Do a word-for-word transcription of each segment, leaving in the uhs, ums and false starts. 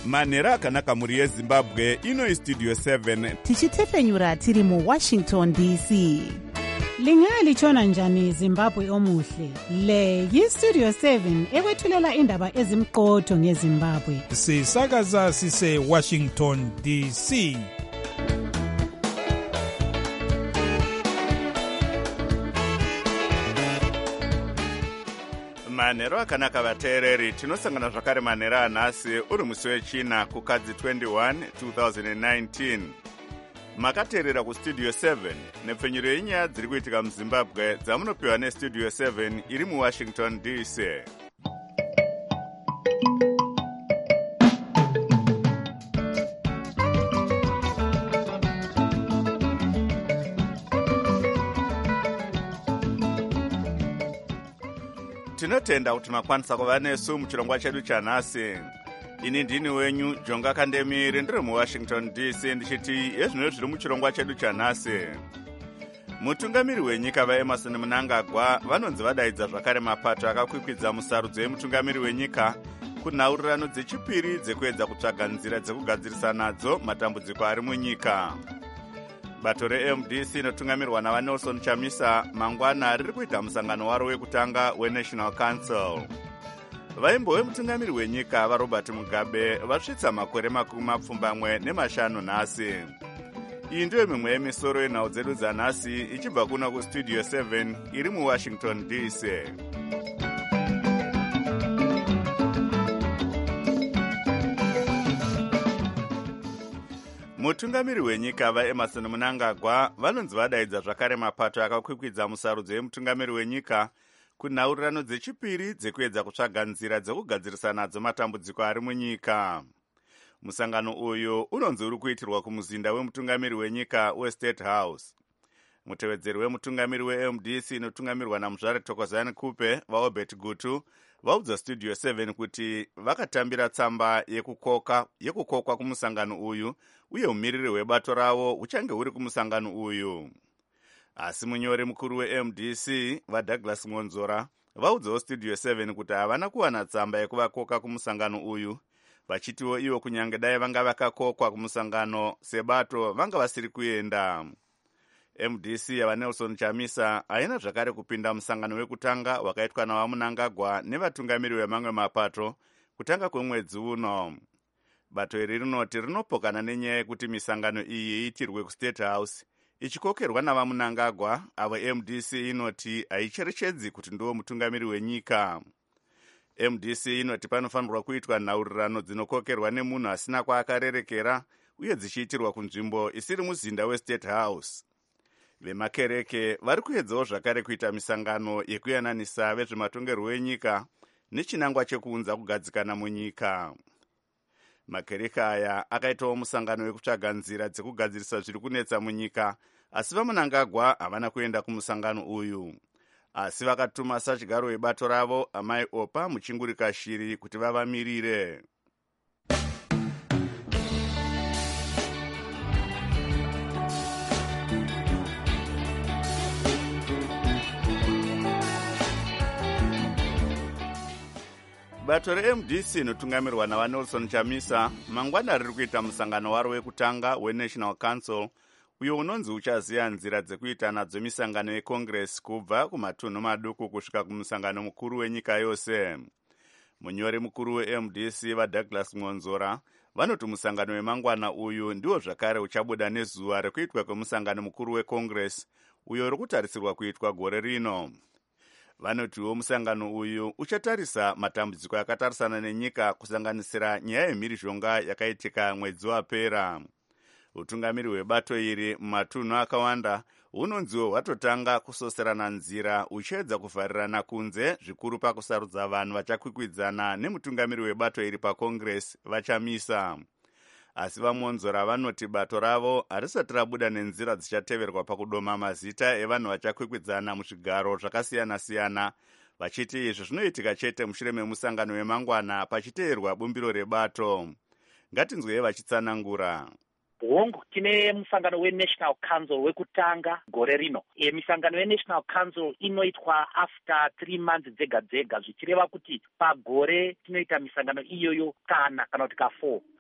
manhero akanaka mhuri yezimbabwe. Ino istudio seven tichitefenyura tiri muwashington D C. Lingalitshona njani Zimbabwe omuhle? Le yistudio seven ekwethulela indaba ezimqotho ngeZimbabwe. Sisakaza sise Washington D C. manhero akanaka vateereri, tinosangana zvakare manhero anhasi uri musi wechina kukadzi twenty-one two thousand nineteen. Makateerera kustudio seven nepfenyuro yenyaya dziri kuitika muzimbabwe dzamunopiwa nestudio seven iri muwashington D C. Tinotenda kuti makwanisa kuva nesu muchirongwa chedu chanhasi. Ini ndini wenyu Jonga Kandemiri, ndiri muwashington D C, ndichiti yezvino zviri muchirongwa chedu chanhasi. Mutungamiri wenyika vaEmerson Mnangagwa vanonzi vadaidza zvakare mapato akakwikwidza musarudzo yemutungamiri wenyika kunhaurirano dzechipiri dzekuedza kutsvaga nzira dzekugadzirisa nadzo matambudziko ari munyika. Bato re-M D C inotungamirwa navaNelson Chamisa mangwana riri kuita musangano waro wekutanga weNational Council. Vaimbo vemutungamiri wenyika vaRobert Mugabe vasvitsa makore makumi mapfumbamwe nemashanu nhasi. Iyi ndiyo mimwe yemisoro yenhau dzedu dzanhasi ichibva kuno kustudio seven iri muwashington D C. Mutungamiri wenyika vaEmerson Mnangagwa vanonzi vadaidza zvakare mapato akakwikwidza musarudzo yemutungamiri wenyika kunhaurirano dzechipiri dzekuedza kutsvaga nzira dzekugadzirisa nadzo matambudziko ari munyika. Musangano uyu unonzi uri kuitirwa kumuzinda wemutungamiri wenyika weState House. Mutevedzeri wemutungamiri weM D C inotungamirwa naMuzvare Thokozani Kupe vaObert Gutu vaudza studio seven kuti vakatambira tsamba yekukoka yekukokwa kumusangano uyu uye umiriri hwebato ravo uchange uri kumusangano uyu. Asi munyori mukuru weM D C vaDouglas Ngonzora vaudzawo studio seven kuti havana kuwana tsamba yekuvakoka kumusangano uyu, vachitiwo ivo kunyange dai vanga vakakokwa kumusangano sebato vanga vasiri kuenda. M D C yavaNelson Chamisa haina zvakare kupinda musangano wekutanga wakaitwa navaMnangagwa nevatungamiri vemamwe mapato kutanga kwemwedzi uno. Bato iri rinoti rinopokana nenyaya yekuti misangano iyi iitirwe kuState House ichikokerwa navaMnangagwa, avo M D C inoti haicherechedzi kuti ndiwo mutungamiri wenyika. M D C inoti panofanirwa kuitwa nhaurirano dzinokokerwa nemunhu asina kwaakarerekera uye dzichiitirwa kunzvimbo isiri muzinda weState House. Vemakereke vari kuedzawo zvakare kuita misangano yekuyananisa vezvematongerwo enyika nechinangwa chekuunza kugadzikana munyika. Makereke aya akaitawo musangano wekutsvaga nzira dzekugadzirisa zviri kunetsa munyika, asi vaMnangagwa havana kuenda kumusangano uyu. Asi vakatuma sachigaro webato ravo amai Opa Muchingurika Shiri kuti vavamirire. Bato re-M D C inotungamirwa navaNelson Chamisa mangwana riri kuita musangano waro wekutanga weNational Council uyo unonzi uchaziya nzira dzekuita nadzo misangano yeCongress kubva kumatunhu maduku kusvika kumusangano mukuru wenyika yose. Munyori mukuru weM D C vaDouglas Ngonzora vanoti musangano wemangwana uyu ndiwo zvakare uchabuda nezuva rekuitwa kwemusangano mukuru weCongress uyo uri kutarisirwa kuitwa gore rino. Vanotiwo musangano uyu uchatarisa matambudziko akatarisana nenyika kusanganisira nyaya yemhirizhonga yakaitika mwedzi wapera. Utungamiri hwebato iri mumatunhu akawanda hunonziwo hwatotanga kusoserana nzira uchiedza kuvharirana kunze zvikuru pakusarudza vanhu vachakwikwidzana nemutungamiri hwebato iri paCongress vaChamisa. Asi vaMonzora vanoti bato ravo harisati rabuda nenzira dzichateverwa pakudoma mazita evanhu vachakwikwidzana muzvigaro zvakasiyana-siyana, vachiti izvi zvinoitika chete mushure memusangano wemangwana pachiteerwa bumbiro rebato. Ngatinzwei vachitsanangura. Hongu tine musangano weNational Council wekutanga gore rino. E, misangano yeNational Council inoitwa after three months dzega dzega, zvichireva kuti pagore tinoita misangano iyoyo kana kana kuti ka four.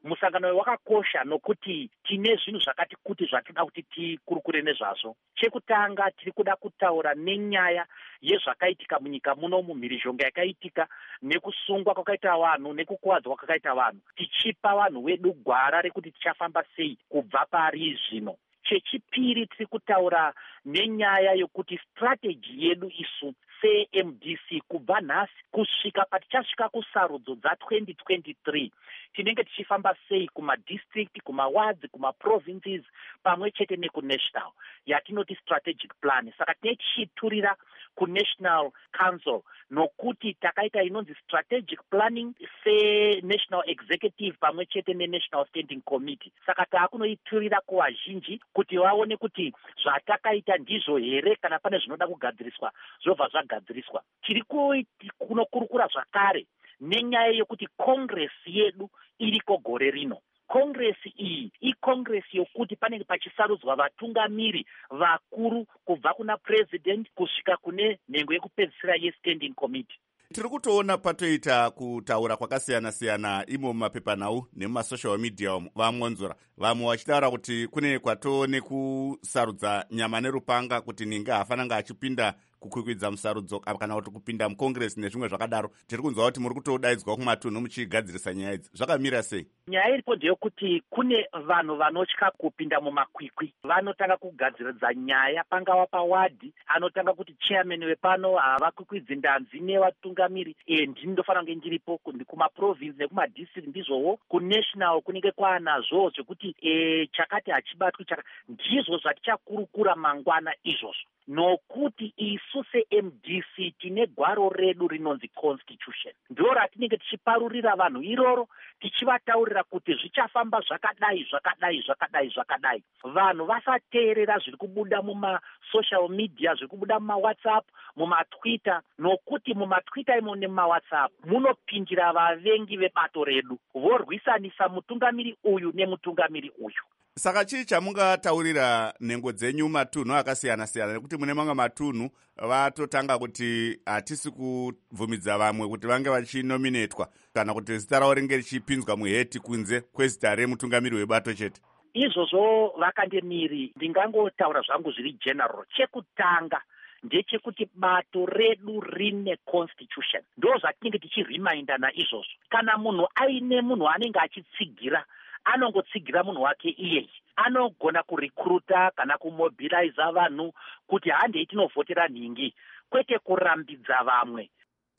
musangano wakakosha nokuti tine zvinhu zvakati kuti zvatoda kuti tikurukure nezvazvo. Chekutanga tiri kuda kutaura nenyaya yezvakaitika munyika muno, mumhirizhonga yakaitika, nekusungwa kwakaita vanhu nekukuwadzwa kwakaita vanhu, tichipa vanhu vedu gwara rekuti tichafamba sei kubva pari zvino. Chechipiri tiri kutaura nenyaya yokuti strategy yedu isu se-M D C kubva nhasi kusvika patichasvika kusarudzo dza-twenty twenty-three tinenge tichifamba sei kumadistrict, kumawards, kumaprovinces pamwe chete nekunational yatinoti strategic plan. Saka tinenge tichiturira kunational council nokuti takaita inonzi strategic planning se-national executive pamwe chete ne-national standing committee. Saka taakunoiturira kuvazhinji kuti vaone kuti zvatakaita ndizvo here kana pane zvinoda kugadziriswa zvobva zvagadziriswa. Tiri kunokurukura zvakare nenyaya yokuti congress yedu iriko gore rino. Congress iyi icongress yokuti panenge pachisarudzwa vatungamiri vakuru kubva kuna president kusvika kune nhengo yekupedzisira ye-standing committee. Tiri kutoona patoita kutaura kwakasiyana-siyana imo mumapepanhau nemumasocial media umo, vamwanzura vamwe vachitaura kuti kune kwato nekusarudza nyama nerupanga kuti ninge hafananga achipinda kukwikwidza musarudzo kana kuti kupinda mucongress nezvimwe zvakadaro. Tiri kunzwa kuti muri kutodaidzwa kumatunhu muchigadzirisa nyaya idzi. Zvakamira sei? Nyaya iripo ndeyekuti kune vanhu vanotya kupinda mumakwikwi, vanotanga kugadziridza nyaya pangava pawadhi, anotanga kuti chairman wepano havakwikwidzi ndanzi nevatungamiri. E, ndinofanira kunge ndiripo kumaprovince nekumadistrict ndizvowo. Kunational kunenge kwaanazvo zvekuti e, chakati hachibatwi chaka. Ndizvo zvatichakurukura mangwana izvozvo. Nokuti isu se-M D C tine gwaro redu rinonzi constitution. Ndiro ratinenge tichiparurira vanhu iroro, tichivataurira kuti zvichafamba zvakadai zvakadai zvakadai zvakadai. Vanhu vasateerera zviri kubuda muma-social media, zviri kubuda muma-WhatsApp, muma-Twitter, nokuti muma-Twitter imo nemuma-WhatsApp munopindira vavengi vebato redu, vorwisanisa mutungamiri uyu nemutungamiri uyu. Saka chii chamungataurira nhengo dzenyu matunhu akasiyana-siyana, nekuti mune mamwe matunhu vatotanga kuti hatisi kubvumidza vamwe kuti vange vachinominetwa kana kuti zita ravo ringe richipinzwa muheti kunze kwezita remutungamiri webato chete? Izvozvo vakandemiri ndingangotaura zvangu zviri general. Chekutanga ndechekuti bato redu rine constitution. Ndo zvatinenge tichirimainda naizvozvo. Kana munhu aine munhu anenge achitsigira, anongotsigira munhu wake iyeye. Anogona kurekruta kana kumobiliza vanhu kuti handei tinovhotera nhingi, kwete kurambidza vamwe.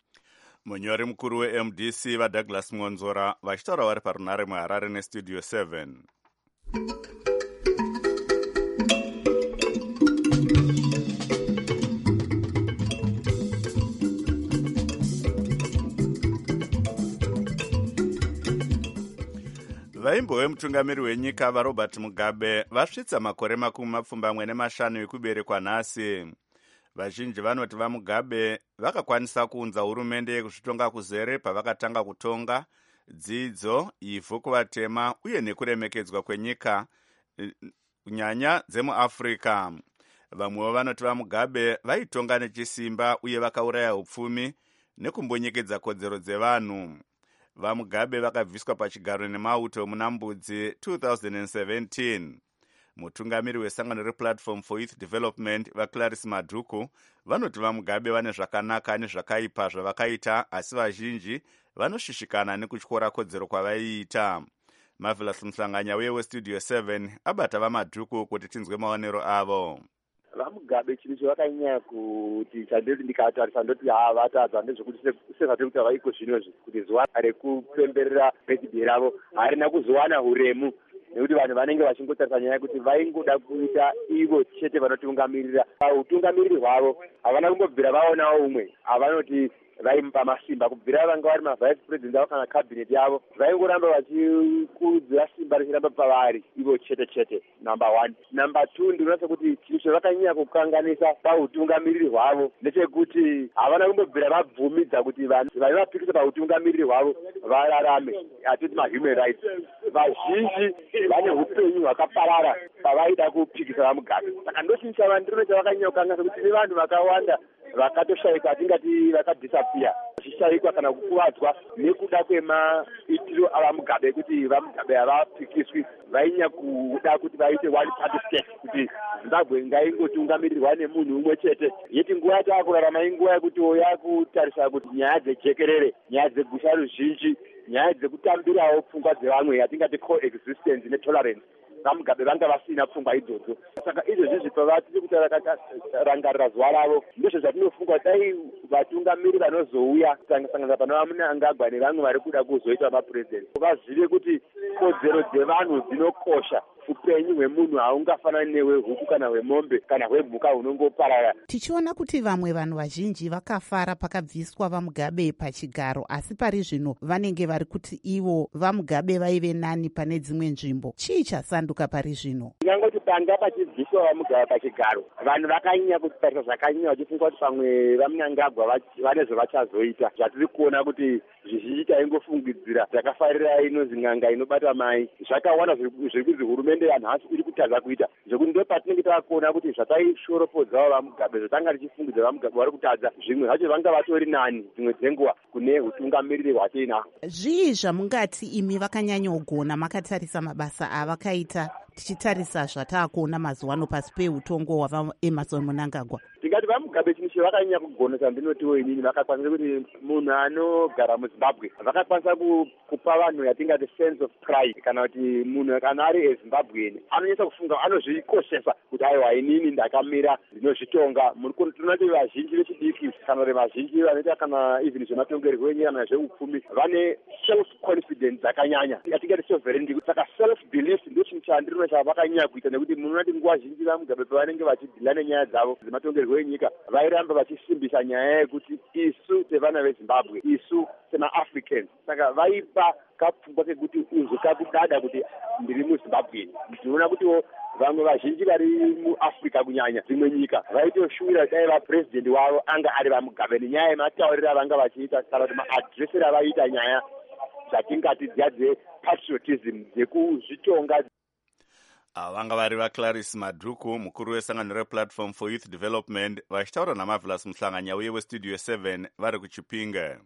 Munyori mukuru we-M D C vaDouglas Mwonzora vachitaura vari parunare muHarare nestudio seven. Vaimbo vemutungamiri wenyika vaRobert Mugabe vasvitsa makore makumi mapfumbamwe nemashanu ekuberekwa nhasi. Vazhinji vanoti vaMugabe vakakwanisa kuunza hurumende yekuzvitonga kuzere pavakatanga kutonga, dzidzo, ivhu kuvatema uye nekuremekedzwa kwenyika kunyanya dzemuAfrica. Vamwewo vanoti vaMugabe vaitonga nechisimba uye vakauraya upfumi nekumbonyekedza kodzero dzevanhu. VaMugabe vakabviswa pachigaro nemauto muna Mbudzi two thousand seventeen. Mutungamiri wesangano rePlatform for Youth Development vaClarice Madhuku vanoti vaMugabe vane zvakanaka nezvakaipa zvavakaita, asi vazhinji vanoshishikana nekutyora kodzero kwavaiita. Marvelous Mhlanganya westudio seven abata vaMadhuku kuti tinzwe maonero avo. VaMugabe chiri chavakanyanya kuti chandoti ndikatarisa ndoti haa vatadza nezvekuti sezvatiri kuti vaiko zvinozvi kuti zuva rekupemberera birthday ravo harina kuzowana huremu, nekuti vanhu vanenge vachingotarisa nyaya yekuti vaingoda kuita ivo chete vanotungamirira. Utungamiriri hwavo havana kumbobvira vaonawo umwe avanoti vaimupa masimba. Kubvira vanga vari mavice president avo kana cabinet yavo vaingoramba vachikudzira simba richiramba pavari ivo chete chete. Number one. Number two, ndinoona sekuti chinhu chavakanyanya kukanganisa pautungamiriri hwavo ndechekuti havana kumbobvira vabvumidza kuti vanhu vaivapikisa pautungamiriri hwavo vararame, hatiti mahuman rights. Vazhinji vane upenyu hwakaparara pavaida kupikisa vaMugabe. Saka ndochinhu ndinoona chavakanyanya kukanganisa kuti nevanhu vakawanda vakatoshayika, tingati vakadisappear. zvishayikwa kana kukuvadzwa nekuda kwemaitiro avamugabe kuti vamugabe havapikiswi vainya kuda kuti vaite one party state kuti Zimbabwe ngaingotungamirirwa nemunhu umwe chete. Yeti nguva yataakurarama inguva yekuti yakutarisa kuti nyaya dzejekerere, nyaya dzegusha ruzhinji, nyaya dzekutambirawo pfungwa dzevamwe yatingati coexistence netolerance vamugabe vanga vasina pfungwa idzodzo. Saka izvozvi pavatiri kuti rangarira zuva ravo ndizvo zvatinofunga dai vatungamiri vanozouya kusanganisana panova Mnangagwa nevamwe vari kuda kuzoita mapurezidenti vazive kuti kodzero dzevanhu dzinokosha. Upenyu hwemunhu haungafanani nehwehuku kana hwemombe kana hwemhuka hunongoparara. Tichiona kuti vamwe vanhu vazhinji vakafara pakabviswa vamugabe pachigaro, asi pari zvino vanenge vari kuti ivo vamugabe vaive nani pane dzimwe nzvimbo. Chii chasanduka pari zvino? Ndingangoti panga pachibviswa vamugabe pachigaro, vanhu vakanyanya kutarisa zvakanyanya vachifunga kuti pamwe vaMnangagwa vane zvovachazoita. Zvatiri kuona kuti zvizhinji taingofungidzira zvakafarira inonzi n'anga inobata mai zvakawanda zviri kunzi hurumende yanhasi iri kutadza kuita, zvekuti ndo patinenge takuona kuti zvataishoropodzawo vamugabe zvatanga tichifungidza vamugabe vari kutadza zvimwe zvacho vanga vatori nani dzimwe dzenguva kune utungamiriri hwatiinaho. Zvii zvamungati imi vakanyanyogona makatarisa mabasa avakaita tichitarisa zvataakuona mazuva ano pasi peutongo hwavaEmmerson Mnangagwa? Tingati vamugabe chinhu chavakanyanya kugona chandinotiwo inini vakakwanisa kuti munhu anogara muZimbabwe vakakwanisa kupa vanhu yatingati sense of pride, kana kuti munhu kana ari eZimbabwean anonyesa kufunga anozvikoshesa kuti aiwa inini ndakamira ndinozvitonga. Tinoona kuti vazhinji vechidiki kana kuti vazhinji vanoita kana even zvematongerwo enyika kana zveupfumi vane self confidence dzakanyanya yatingati sovereignty. Saka self belief ndio chinhu chandinoona chavakanyanya kuita, nekuti munoona kuti nguva zhinji vamugabe pavanenge vachidhila nenyaya dzavo dzematongerwo enyika vairamba vachisimbisa nyaya yekuti isu sevana veZimbabwe, isu semaAfricans, saka vaipa kapfungwa kekuti uzwe kakudada kuti ndiri muZimbabwe. Tinoona kutiwo vamwe vazhinji vari muAfrica kunyanya dzimwe nyika vaitoshuvira dai vapurezidendi wavo anga ari vamugabe nenyaya yematauriro avanga vachiita kana kuti maadreseri avaita nyaya dzatingati dziya dzepatriotism dzekuzvitonga. Vanga vari vaClarice Madhuku, mukuru wesangano rePlatform for Youth Development, vachitaura naMarvelous Muhlanganya uye weStudio seven vari kuChipinge.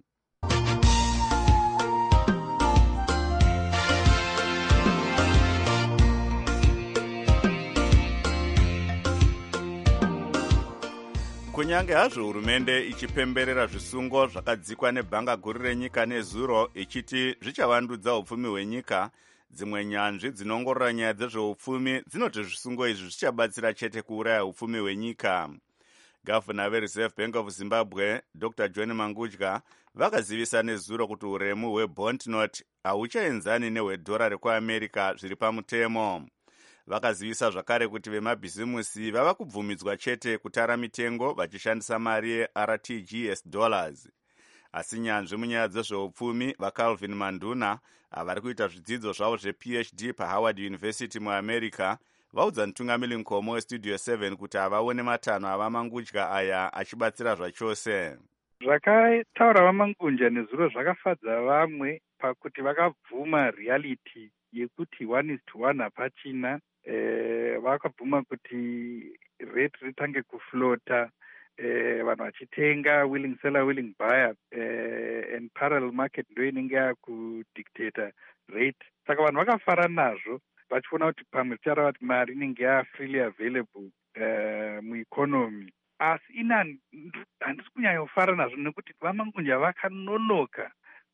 Kunyange hazvo hurumende ichipemberera zvisungo zvakadzikwa nebhanga guru renyika nezuro ichiti zvichavandudza upfumi hwenyika, dzimwe nyanzvi dzinongorora nyaya dzezveupfumi dzinoti zvisungo izvi zvichabatsira chete kuuraya upfumi hwenyika. Gavana veReserve Bank of Zimbabwe Doctor John Mangudya vakazivisa nezuro kuti uremu hwebond note hauchaenzani nehwedhora rekuAmerica zviri pamutemo. Vakazivisa zvakare kuti vemabhizimusi vava kubvumidzwa chete kutara mitengo vachishandisa mari yeR T G S dollars. Asi nyanzvi munyaya dzezveupfumi vaCalvin Manduna avari kuita zvidzidzo zvavo zvePhD paHoward University muAmerica vaudza mutungamiri mukoma weStudio seven kuti havaone matanho avaMangudya aya achibatsira zvachose. Zvakataura vaMangudya nezuro zvakafadza vamwe pakuti vakabvuma reality yekuti one is to one hapachina. Eh, vakabvuma kuti rate ritange kuflota, eh, vanhu vachitenga willing seller willing buyer, eh, and parallel market ndo inenge yakudictator rate. Saka vanhu vakafara nazvo vachiona kuti pamwe tichara kuti mari inenge ya freely available eh, mueconomy. Asi ina handisi kunyanyofara nazvo nekuti vaMangudya vakanonoka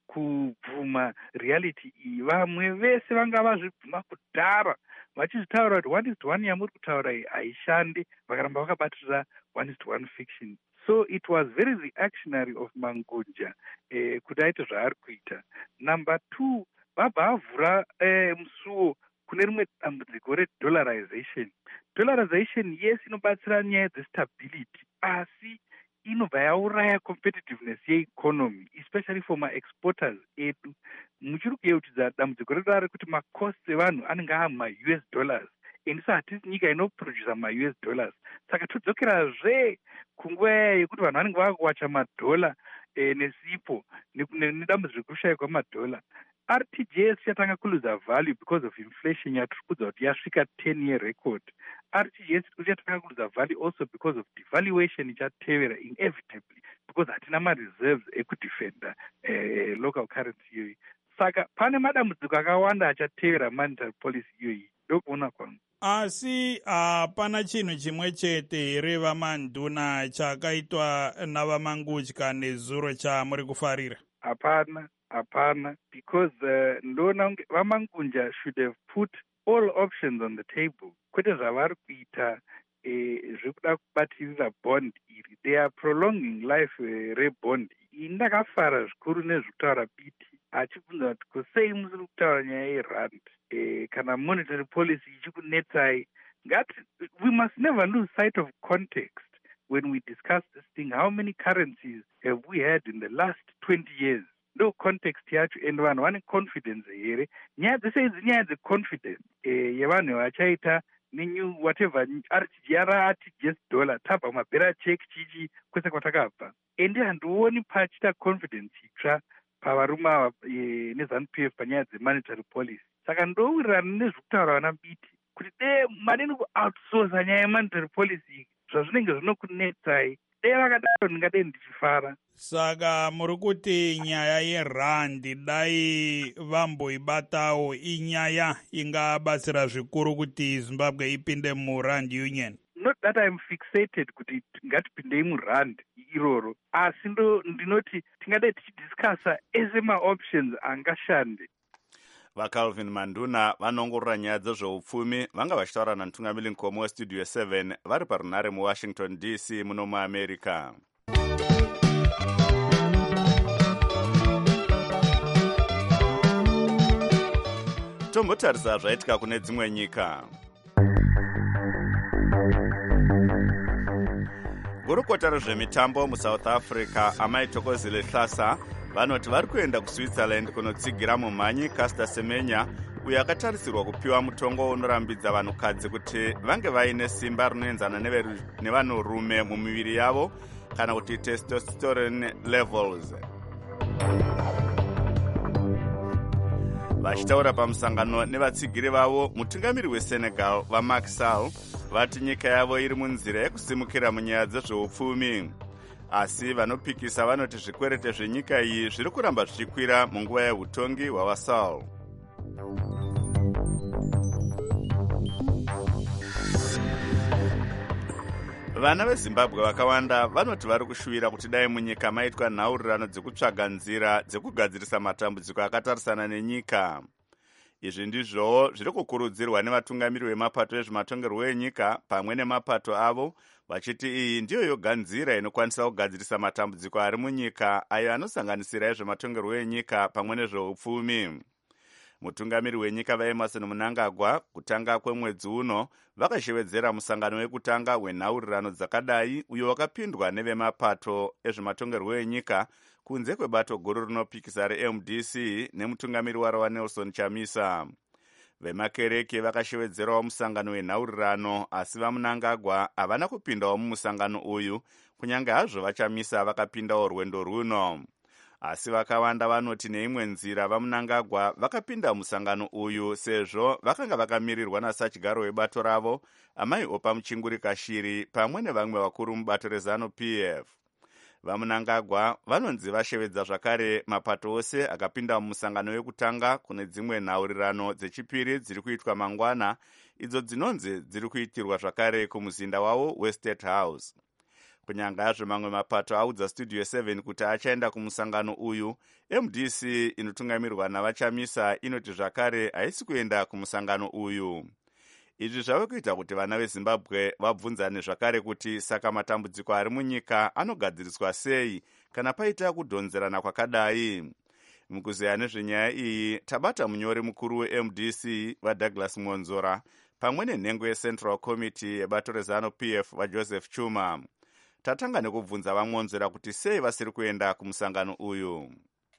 kubvuma reality iyi. Vamwe vese vanga vazvibvuma kudhara vachizvitaura kuti one is to one yamuri kutaura iyi haishandi, vakaramba vakabatirira one is to one fiction. So it was very reactionary of Mangudya eh, kuti aite zvaari kuita. Number two, vabva vavhura eh, musuwo kune rimwe dambudziko redollarization. Dollarization yes inobatsira nyaya dzestability, asi inobva yauraya competitiveness yeeconomy, especially for ma-exporters edu. Muchiri kuyeutidza dambudziko redollar rekuti macosts evanhu anenge ama-U S dollars, endisa hatisi nyika inoprodusa ma-U S dollars. Saka todzokerazve kunguva yekuti vanhu vanenge vakawacha madhola eh, nesipo nedambudziko rekushayikwa madhola. R T G S yatanga kuluza value because of inflation yatiri kudza kuti yasvika ten year record. R T G S yatanga kuluza value also because of devaluation ichatevera inevitably because hatina ma-reserves ekudefenda eh, local currency iyoyi. Saka pane madambudziko akawanda achatevera monetary policy iyoyi. Ndokuona kwangu. Asi hapana uh, chinhu chimwe chete here vamanduna chakaitwa navamangudya nezuro chamuri kufarira? Hapana, hapana, because uh, ndona vamangunja should have put all options on the table. Kwete zvavari kuita zvekuda kubatirira bond iri. They are prolonging life uh, rebond. Indakafara zvikuru nezvekutaura biti achibvunza kuti kusei musiri kutaura nyaya yerand eh, kana monetary policy ichikunetsai. Ngati we must never lose sight of context when we discuss this thing. How many currencies have we had in the last twenty years? No context yacho, and vanhu vane confidence here. Nyaya dzese idzi nyaya dzeconfidence eh, yevanhu vachaita nenew whatever R T G R T G S dollar tabva mabhera check chichi kwese kwatakabva. Ende handioni pachita confidence itsva pavarume ava e, neZANU P F panyaya dzemonetary policy. Saka ndowirirana nezvekutaura vana biti kuti de madini kuoutsourca nyaya yemonetary policy zvazvinenge zvinokunetsai. De vakadaro ndingadei ndichifara. Saka muri kuti nyaya yerandi dai vamboibatawo inyaya ingabatsira zvikuru kuti Zimbabwe ipinde murand union? Not that I'm fixated kuti ngatipindei murand iroro, asi ndo ndinoti tingadai tichidiscussa ese ma-options angashande. VaCalvin Manduna vanongorora nyaya dzezveupfumi vanga vachitaura namutungamiri nkomo westudio seven vari parunare muwashington D C muno muamerica. Tombotarisa zvaitika kune dzimwe nyika. Gurukota rezvemitambo muSouth Africa Amai Thokozile Hlasa vanoti vari kuenda kuSwitzerland kunotsigira mumhanyi Caster Semenya uyo akatarisirwa kupiwa mutongo unorambidza vanhukadzi kuti vange vaine simba rinoenzana nevanhurume mumiviri yavo kana kuti testosterone levels. Vachitaura pamusangano nevatsigiri vavo, mutungamiri weSenegal vaMacky Sall vati nyika yavo iri munzira yekusimukira munyaya dzezveupfumi. Asi vanopikisa vanoti zvikwerete zvenyika iyi zviri kuramba zvichikwira munguva yehutongi hwaSall. Vana veZimbabwe vakawanda vanoti vari kushuvira kuti dai munyika maitwa nhaurirano dzekutsvaga nzira dzekugadzirisa matambudziko akatarisana nenyika. Izvi ndizvowo zviri kukurudzirwa nevatungamiri vemapato ezvematongerwo enyika pamwe nemapato avo, vachiti iyi ndiyo yoga nzira inokwanisa kugadzirisa matambudziko ari munyika ayo anosanganisira ezvematongerwo enyika pamwe nezveupfumi. Mutungamiri wenyika vaEmmerson Mnangagwa kutanga kwemwedzi uno vakashevedzera musangano wekutanga wenhaurirano dzakadai uyo wakapindwa nevemapato ezvematongerwo enyika kunze kwebato guru rinopikisa reM D C nemutungamiri waro waNelson Chamisa. Vemakereke vakashevedzerawo musangano wenhaurirano, asi vaMnangagwa havana kupindawo mumusangano uyu kunyange hazvo vaChamisa vakapindawo rwendo runo. Asi vakawanda vanoti neimwe nzira vaMnangagwa vakapinda musangano uyu sezvo vakanga vakamirirwa nasachigaro webato ravo Amai Opa Muchingurika Shiri pamwe nevamwe vakuru mubato reZANU P F. VaMnangagwa vanonzi vashevedza zvakare mapato ose akapinda mumusangano wekutanga kune dzimwe nhaurirano dzechipiri dziri kuitwa mangwana, idzo dzinonzi dziri kuitirwa zvakare kumuzinda wavo weState House. Kunyanga yazvo mamwe mapato audza Studio seven kuti achaenda kumusangano uyu, M D C inotungamirwa navaChamisa inoti zvakare haisi kuenda kumusangano uyu. Izvi zvave kuita kuti vana veZimbabwe vabvunzane zvakare kuti saka matambudziko ari munyika anogadziriswa sei kana paita kudhonzerana kwakadai. Mukuzeya nezvenyaya iyi tabata munyori mukuru weM D C vaDouglas Monzora pamwe nenhengo yeCentral Committee yebato reZANU P F vaJoseph Chuma. Tatanga nekubvunza vaMonzora kuti sei vasiri kuenda kumusangano uyu.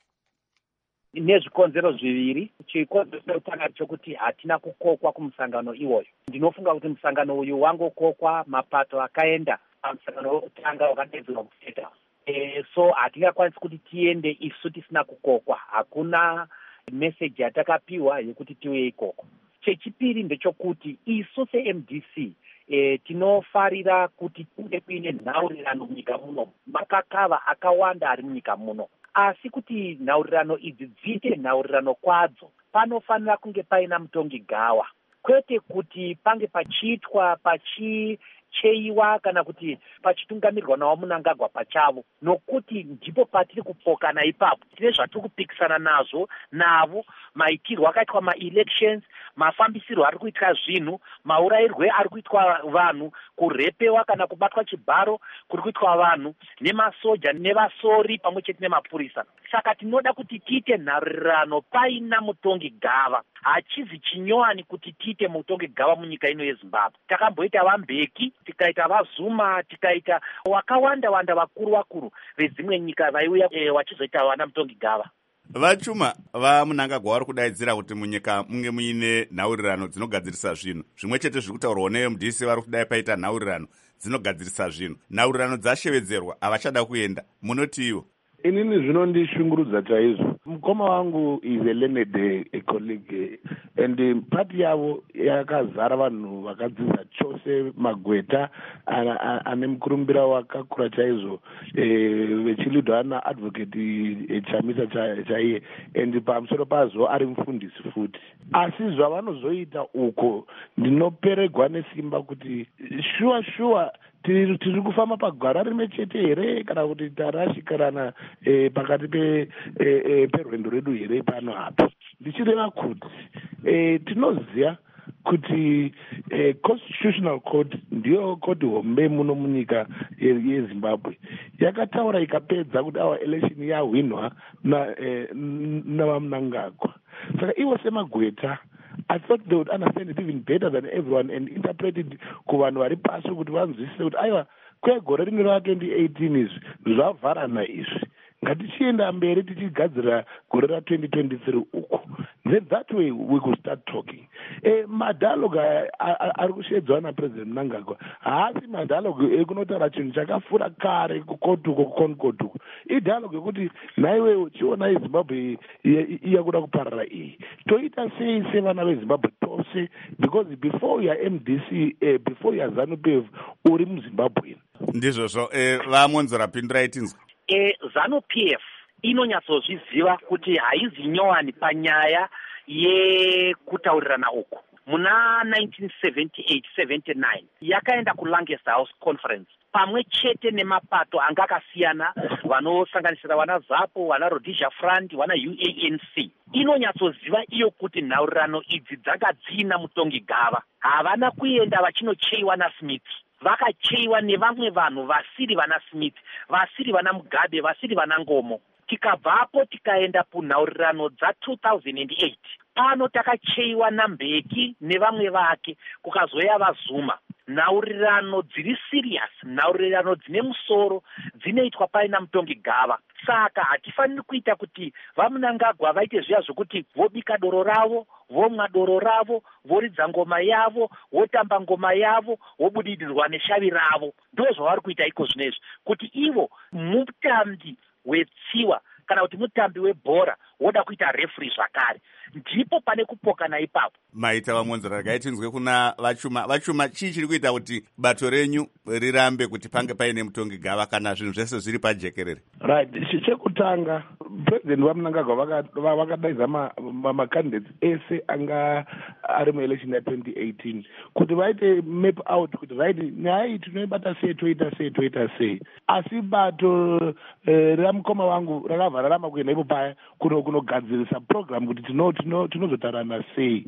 Nezvikonzero zviviri. Chikonzero chekutanga chokuti hatina kukokwa kumusangano iwoyo. Ndinofunga kuti musangano uyu wangokokwa mapato akaenda pamusangano wekutanga wakadaidzirwa kuState House. E, so hatingakwanisi kuti tiende isu tisina kukokwa. Hakuna meseji yatakapiwa yekuti tiwe ikoko. Chechipiri ndechokuti isu se-M D C E, tinofarira kuti kunge kuine nhaurirano munyika muno, makakava akawanda ari munyika muno, asi kuti nhaurirano idzi dziite nhaurirano kwadzo panofanira kunge paina mutongi gawa, kwete kuti pange pachiitwa pachicheiwa kana kuti pachitungamirirwa nawo Mnangagwa pachavo, nokuti ndipo patiri kupokana ipapo. Tine zvatiri kupikisana nazvo navo, maitirwo akaitwa ma-elections, mafambisirwo ari kuitwa zvinhu, maurayirwe ari kuitwa vanhu, kurepewa kana kubatwa chibharo kuri kuitwa vanhu nemasoja nevasori pamwe chete nemapurisa. Saka tinoda kuti tiite nharirano paina mutongi gava. Hachizi chinyowani kuti tiite mutongi gava munyika ino yeZimbabwe. Takamboita vaMbeki, tikaita vaZuma, tikaita wakawanda wanda vakuru vakuru vezimwe nyika vaiuya e, vachizoita vana mutongi gava. Vachuma vaMnangagwa vari kudaidzira kuti munyika munge muine nhaurirano dzinogadzirisa zvinhu. Zvimwe chete zviri kutaurwa ne-M D C vari kudai paita nhaurirano dzinogadzirisa zvinhu. Nhaurirano dzashevedzerwa, havachada kuenda. Munoti ivo? Inini zvinondishungurudza chaizvo. Mukoma wangu is a learned a colleague and party yavo yakazara vanhu vakadzidza chose, magweta ane mukurumbira wakakura chaizvo, vechilidwa naadvocate Chamisa chaiye, and pamusoro pazvo ari mufundisi futi. Asi zvavanozoita uko ndinoperegwa nesimba kuti shuwa shuwa tiri kufamba pagwara rimwe chete here kana kuti tarashikarana e, pakati pe e, e, perwendo redu here pano apa. Ndichireva kuti e, tinoziva kuti e, constitutional court ndiyo koti hombe muno munyika yeZimbabwe yakataura ikapedza kuti our election yahwinwa na e, navaMnangagwa. Saka ivo semagweta, I thought they would understand it even better than everyone and interpret it kuvanhu vari pasi kuti vanzwisise kuti aiwa kwegore rino ra twenty eighteen izvi zvavharana izvi, ngatichienda mberi tichigadzira gore ra twenty twenty-three uku. Then that way we could start talking. E, madalogue ari kushedzwa naPresident Mnangagwa haasi madalogue ekunotaura chinhu chakafura kare kukotuko kukonkotuko. Idalogue yekuti naiwewo chiona iZimbabwe iyakuda kuparara iyi, toita sei sevana veZimbabwe tose, because before you are M D C, eh, before you are ZANU-P F uri muZimbabwe. Ndizvozvo eh, vamonzora pindurai tinzwa. E, ZANU-P F inonyatsozviziva kuti haizi nyowani panyaya yekutaurirana uku. Muna nineteen seventy-eight seventy-nine yakaenda kuLancaster House Conference pamwe chete nemapato anga akasiyana vanosanganisira vana ZAPO, vana Rhodesia Front, vana U A N C. Inonyatsoziva iyo kuti nhaurirano idzi dzakadzina mutongi gava. Havana kuenda vachinocheiwa naSmith, vakacheiwa nevamwe vanhu vasiri vana Smith, vasiri vana Mugabe, vasiri vana Ngomo. Tikabvapo tikaenda punhaurirano dza two thousand eight, pano takacheiwa naMbeki nevamwe vake, kukazoya vaZuma. Nhaurirano dziri serious, nhaurirano dzine musoro, dzinoitwa paina mutongi gava. Saka hatifaniri kuita kuti vaMnangagwa vaite zviya zvokuti vobika doro ravo, vomwa doro ravo, voridza ngoma yavo, votamba ngoma yavo, vobudirirwa neshavi ravo. Ndo zvavari kuita iko zvinezvi, kuti ivo mutambi wetsiwa kana kuti mutambi webhora woda kuita referee zvakare, ndipo pane kupokana ipapo. Maita vamonzera regai tinzwe kuna Vachuma. Vachuma, chii chiri kuita kuti bato renyu rirambe kuti pange paine mutongi gava kana zvinhu zvese zviri pajekerere? Right, chekutanga President vaMnangagwa vakadaidza macandidates ese anga ari muelection ya twenty eighteen kuti vaite map out kuti right nyaya iyi tinoibata sei, toita sei toita sei. Asi bato ramukoma wangu rakavhara rama kuenda ipo paya kunogadzirisa program kuti tinozotarana sei.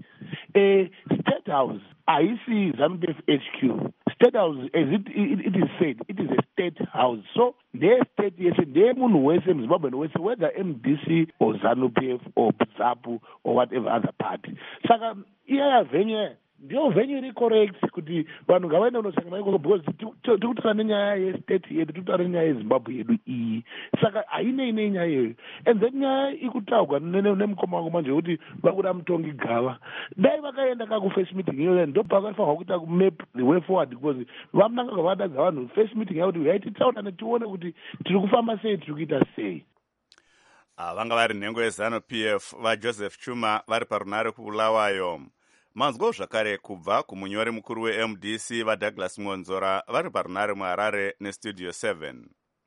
A State House haisi ZANU-P F H Q. State House, as it, it, it is said, it is a state house. So their state yes, they munhu wese muZimbabwe wese, whether M D C or ZANU-P F or ZAPU or whatever other party. Saka iya venue ndio venue iri correct kuti vanhu ngavaende kunosangana ikoko, because tikutaura nenyaya yestate yedu, tikutaura nenyaya yeZimbabwe yedu iyi. Saka hainei nenyaya iyoyo. And then nyaya ikutaurwa nemukoma wangu manje kuti vakuda mutongi gava. Dai vakaenda kaku first meeting iyoyo ndo pakafanirwa kuita map the way forward, because vaMnangagwa vadadza vanhu first meeting yakuti yaiti taurane tione kuti tiri kufamba sei, tiri kuita sei. vanga vari nhengo yezanu P F vaJoseph Chuma vari parunare kubulawayo. Manzwa zvakare kubva kumunyori mukuru we-M D C vaDouglas Ngonzora vari parunare muHarare nestudio seven.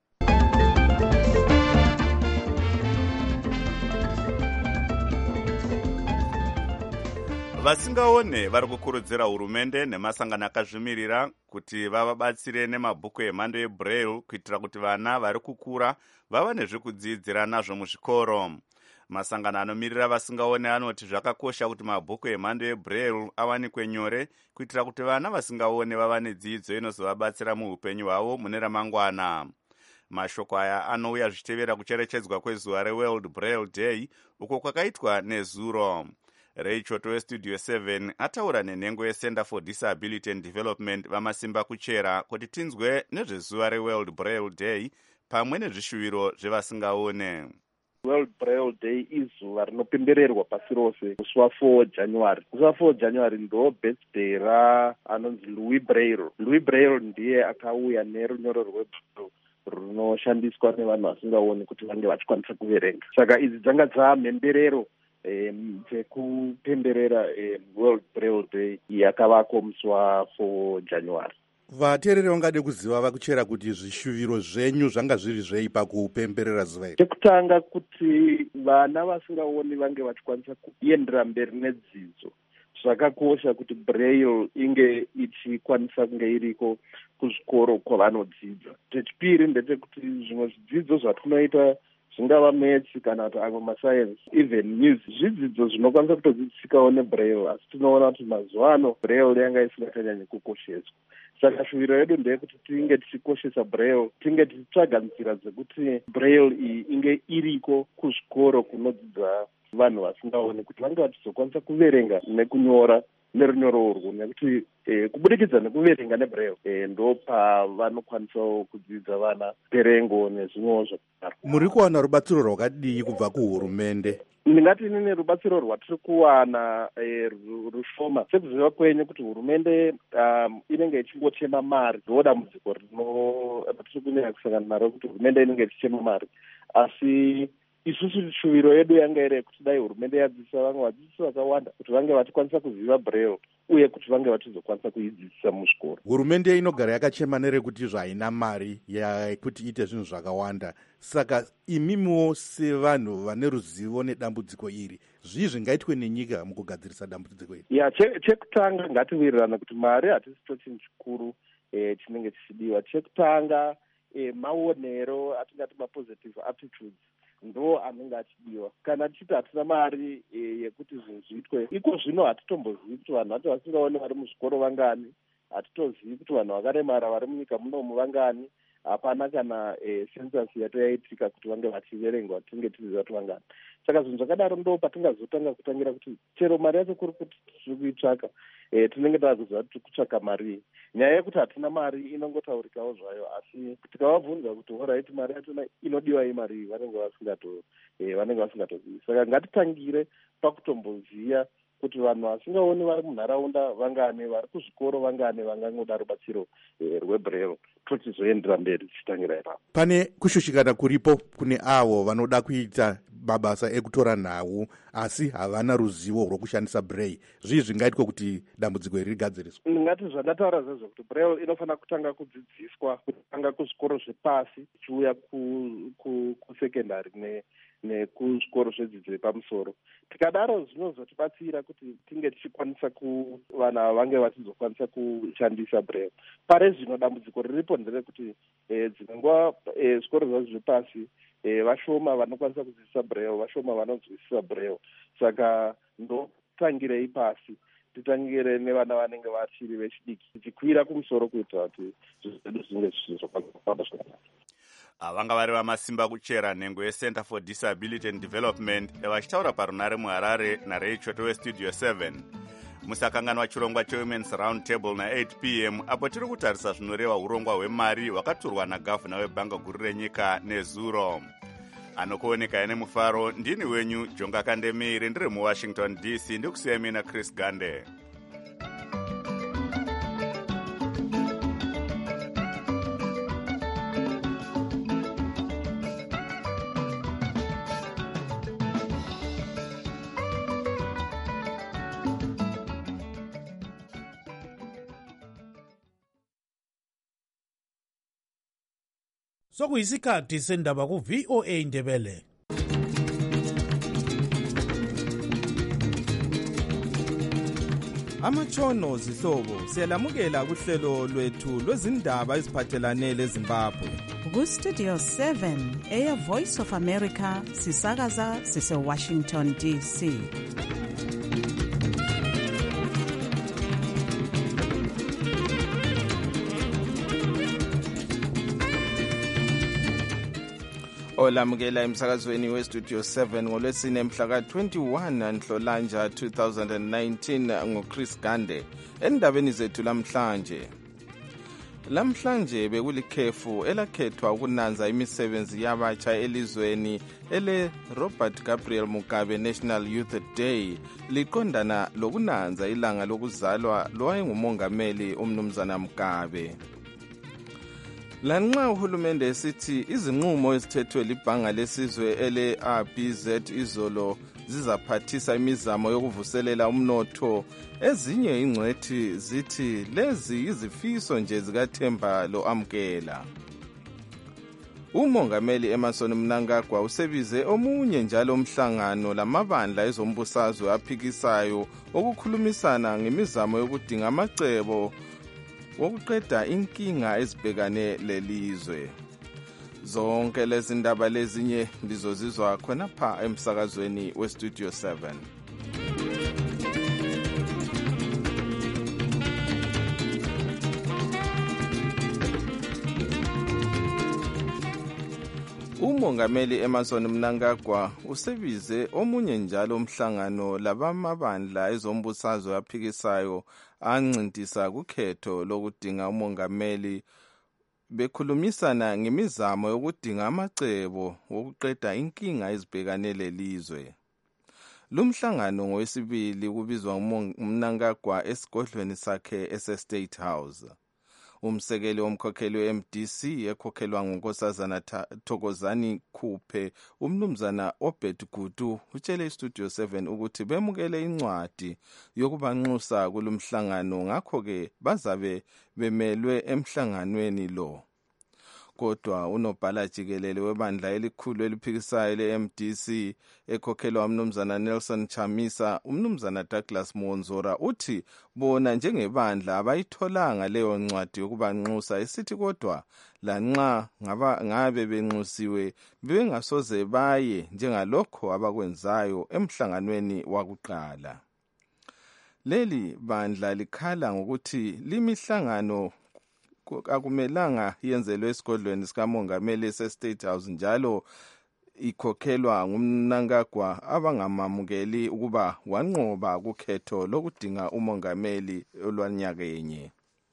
Vasingaone vari kukurudzira hurumende nemasangano akazvimirira kuti vavabatsire nemabhuku emhando yeBraille kuitira kuti vana vari kukura vava nezvekudzidzira nazvo muzvikoro. Masangano anomirira vasingaone anoti zvakakosha kuti mabhuku emhando yeBraille awanikwe nyore kuitira kuti vana vasingaone vava nedzidzo inozovabatsira muupenyu hwavo mune ramangwana. Mashoko aya anouya zvichitevera kucherechedzwa kwezuva reWorld Braille Day uko kwakaitwa nezuro. Ray Choto westudio seven ataura nenhengo yeCenter for Disability and Development vamasimba kuchera kuti tinzwe nezvezuva reWorld Braille Day pamwe nezvishuviro zvevasingaone. World Braille Day izuva rinopembererwa pasi rose musi wa4 January. Musi wa4 January ndo birthday ra anonzi Louis Braille. Louis Braille ndiye akauya nerunyoro rweBraille runoshandiswa nevanhu vasingaoni kuti vange vachikwanisa kuverenga. Saka idzi dzanga dzamhemberero dzekupemberera World Braille Day yakavako musi wa4 January. Vateereri vangade kuziva vakuchera kuti zvishuviro zvenyu zvanga zviri zvei pakupemberera zuva iri. Chekutanga kuti vana vasingaoni vange vachikwanisa kuendera mberi nedzidzo. Zvakakosha kuti Braille inge ichikwanisa kunge iriko kuzvikoro kwavanodzidza. Chechipiri ndechekuti zvimwe zvidzidzo zvatinoita zvingava maths kana kuti amwe masayensi, even music, zvidzidzo zvinokwanisa kutodzidzisikawo neBraille, asi tinoona kuti mazuva ano Braille yanga isingatanyanyi kukosheswa. Saka shuviro yedu ndeyekuti tinge tichikoshesa Braille, tinge tichitsvaga nzira dzekuti Braille iyi inge iriko kuzvikoro kunodzidza vanhu vasingaoni kuti vange vachizokwanisa kuverenga nekunyora nerunyoro urwu, nekuti eh, kubudikidza nekuverenga neBraille eh, ndo pavanokwanisa kudzidza vana perengo nezvimwewo zvakadaro. Muri kuwana rubatsiro rwakadii kubva kuhurumende? Ndingati nini rubatsiro rwatiri kuwana eh, rushoma. Sekuziva kwenyu kuti hurumende um, inenge ichingochema mari, ndodambudziko rinotiri kunyanya kusangana naro kuti hurumende inenge ichichema mari, asi isusu shuviro yedu yanga iri kuti dai hurumende yadzidzisa vamwe vadzidzisi vakawanda kuti vange vachikwanisa kuziva Braille uye kuti vange vachizokwanisa kuidzidzisa muzvikoro. Hurumende inogara yakachema nerekuti zvaina mari yekuti iite zvinhu zvakawanda. Saka imimiwo sevanhu vane ruzivo nedambudziko iri, zvii zvingaitwe nenyika mukugadzirisa dambudziko iri? Ya, chekutanga che ngatiwirirana kuti mari hatisicho chinhu chikuru eh, chinenge chichidiwa. Chekutanga eh, maonero atingati mapositive aptitudes ndo anenge achidiwa. Kana tichiti hatina mari e, yekuti zvinhu zviitwe, iko zvino hatitombozivi kuti vanhu vacho vasingaoni vari muzvikoro vangani, hatitozivi kuti vanhu vakaremara vari munyika munomu vangani, hapana kana e, census yato yaitika kuti vange vachiverengwa tinge tiziva kuti vangani. Saka zvinhu zvakadaro ndo patingazotanga kutangira kuti chero mari yacho kuri kuti tiri kuitsvaka e, tinenge taakuziva kuti kutsvaka mari. Nyaya yekuti hatina mari inongotaurikawo zvayo, asi tikavabvunza kuti alright mari yacho inodiwa imari, vanenge vasingato eh, vanenge vasingatozivi. Saka ngatitangire pakutomboziya kuti vanhu vasingaoni vari munharaunda vangane, vari kuzvikoro vangane vangangoda rubatsiro eh, rweBraille, tochizoendera mberi tichitangira ipapo. Pane kushushikana kuripo kune avo vanoda kuita mabasa ekutora nhau asi havana ruzivo rwokushandisa Braille. Zvii zvingaitwa kuti dambudziko iri rigadziriswe? Ndingati zvandataura zvezvo kuti Braille inofanira kutanga kudzidziswa kutanga kuzvikoro zvepasi chiuya kusekendari ku, ku nekuzvikoro zvedzidzo yepamusoro. Tikadaro zvinozotibatsira kuti tinge tichikwanisa ku vana vange vachizokwanisa kushandisa Braille. Pare zvino dambudziko riripo nderekuti eh, dzimwe nguva eh, zvikoro zvazvo zvepasi eh, vashoma vanokwanisa kudzidzisa Braille, vashoma vanonzwisisa Braille. Saka ndotangirei pasi, titangire nevana vanenge vachiri vechidiki, tichikwira kumusoro kuitira kuti zvedu zvinge zvichizokwanisa zvakanaka. Vanga vari vamasimba kuchera nhengo yeCenter for Disability and Development vachitaura parunare muHarare naRay Choto westudio seven. Musakanganwa chirongwa cheWomen's Round Table na8 p m apo tiri kutarisa zvinoreva urongwa hwemari hwakaturwa nagavhuna webhanga guru renyika nezuro. Anokuoneka nemufaro ndini wenyu Jonga Kandemiri, ndiri muWashington D C, ndikusiya mina Chris Gande. sokuyisikhathi sendaba ku-V O A Ndebele. Amatshono zihlobo siyalamukela kuhlelo lwethu lwezindaba eziphathelane leZimbabwe. Ku-Studio seven eya Voice of America sisakaza sise-Washington D C. Olamukela emsakazweni we-Studio seven ngolwesine mhla ka-twenty-one Nhlolanja two thousand nineteen ngoChris Gande. Endabeni zethu lamhlanje. Lamhlanje bekulikhefu elakhethwa ukunanza imisebenzi yabatsha elizweni ele Robert Gabriel Mugabe National Youth Day liqondana lokunanza ilanga lokuzalwa lowayengumongameli umnumzana Mugabe. Lanxa uhulumende esithi izinqumo ezithethwe libhanga lesizwe ele R B Z izolo zizaphathisa imizamo yokuvuselela umnotho, ezinye ingcwethi zithi lezi izifiso nje zikaThemba lo-Amkela. Umongameli Emmerson Mnangagwa usebize omunye njalo umhlangano lamabandla ezombusazwe aphikisayo okukhulumisana ngemizamo yokudinga amacebo wokuqeda inkinga ezibhekane lelizwe. Zonke lezi ndaba lezinye lizozizwa khona pha emsakazweni we-Studio seven. Umongameli Emmerson Mnangagwa usebize omunye njalo umhlangano labamabandla ezombusazwe aphikisayo ancintisa kukhetho lokudinga umongameli bekhulumisana ngemizamo yokudinga amacebo wokuqeda inkinga ezibhekane lelizwe. Lumhlangano ngowesibili kubizwa uMnangagwa esigodlweni sakhe ese-State House. Umsekeli womkhokheli we-M D C ekhokhelwa ngunkosazana Thokozani Khuphe umnumzana Obed Gudu utshele iStudio seven ukuthi bemukele incwadi yokubanxusa kulumhlangano, ngakho-ke bazabe bemelwe emhlanganweni lo. Kodwa unobhala jikelele webandla elikhulu eliphikisayo le-M D C ekhokhelwa umnumzana Nelson Chamisa, umnumzana Douglas Monzora uthi bona njengebandla abayitholanga leyo ncwadi yokubanxusa, esithi kodwa lanxa ngabe benxusiwe bengasoze baye njengalokho abakwenzayo emhlanganweni wakuqala. Leli bandla likhala ngokuthi limihlangano akumelanga yenzelwe esigodlweni sikamongameli ese-State House, njalo ikhokhelwa ngumNangagwa abangamamukeli ukuba wanqoba kukhetho lokudinga umongameli olwanyakenye.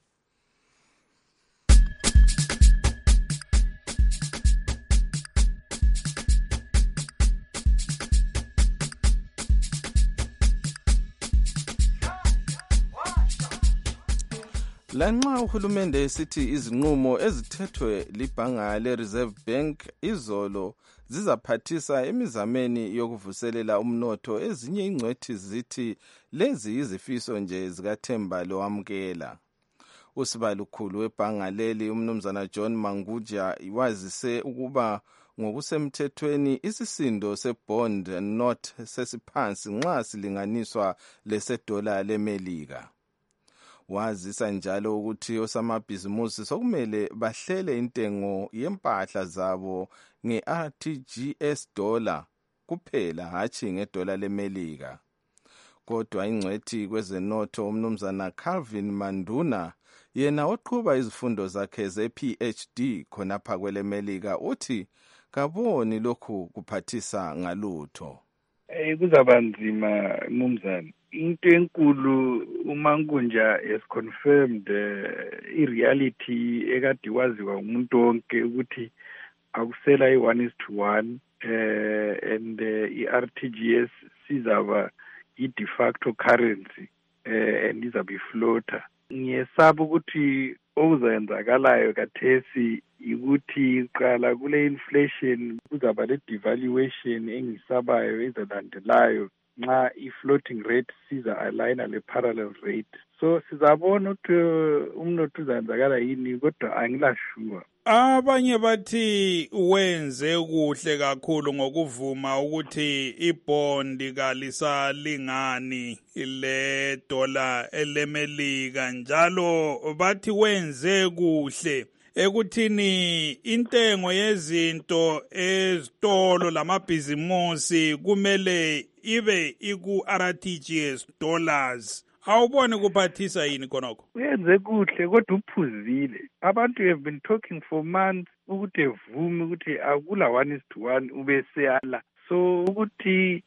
Lanxa uhulumende esithi izinqumo ezithethwe libhanga le-Reserve Bank izolo zizaphathisa emizameni yokuvuselela umnotho, ezinye ingcwethi zithi lezi izifiso nje zikaThemba lo-Amkela. Usibalukhulu webhanga leli umnumzana John Manguja wazise ukuba ngokusemthethweni isisindo sebond note sesiphansi nxa silinganiswa lesedola leMelika. Wazisa njalo ukuthi osamabhizimusi sokumele bahlele intengo yempahla zabo nge-R T G S dollar kuphela, hatshi ngedola leMelika. Kodwa ingcwethi kwezenotho umnumzana Calvin Manduna, yena oqhuba izifundo zakhe ze-P H D khonapha kweleMelika, uthi kaboni lokhu kuphathisa ngalutho. Eh kuzaba nzima mumzana. Into enkulu uMankunja has confirmed uh, i-reality ekade waziwa umuntu wonke ukuthi akusela i-one is to one uh, and uh, i-R T G S sizaba i-de facto currency uh, and izaba i-floater. Ngiyesaba ukuthi okuzayenzakalayo kathesi ukuthi qala kule inflation kuzaba le devaluation engisabayo ezalandelayo nxa i-floating rate siza aligna le parallel rate. So sizabona ukuthi umnotho uzayenzakala yini, kodwa angilashua Abanye bathi wenze kuhle kakhulu ngokuvuma ukuthi ibondi kalisalingani le dollar elemelika, njalo bathi wenze kuhle ekuthini intengo yezinto ezitolo lamabhizimusi kumele ibe iku-R T G S dollars. Awubone kuphathisa yini khonokho? Uyenze kuhle kodwa uphuzile. Abantu have been talking for months ukuthi evume ukuthi akula one is to one ube seyala. So ukuthi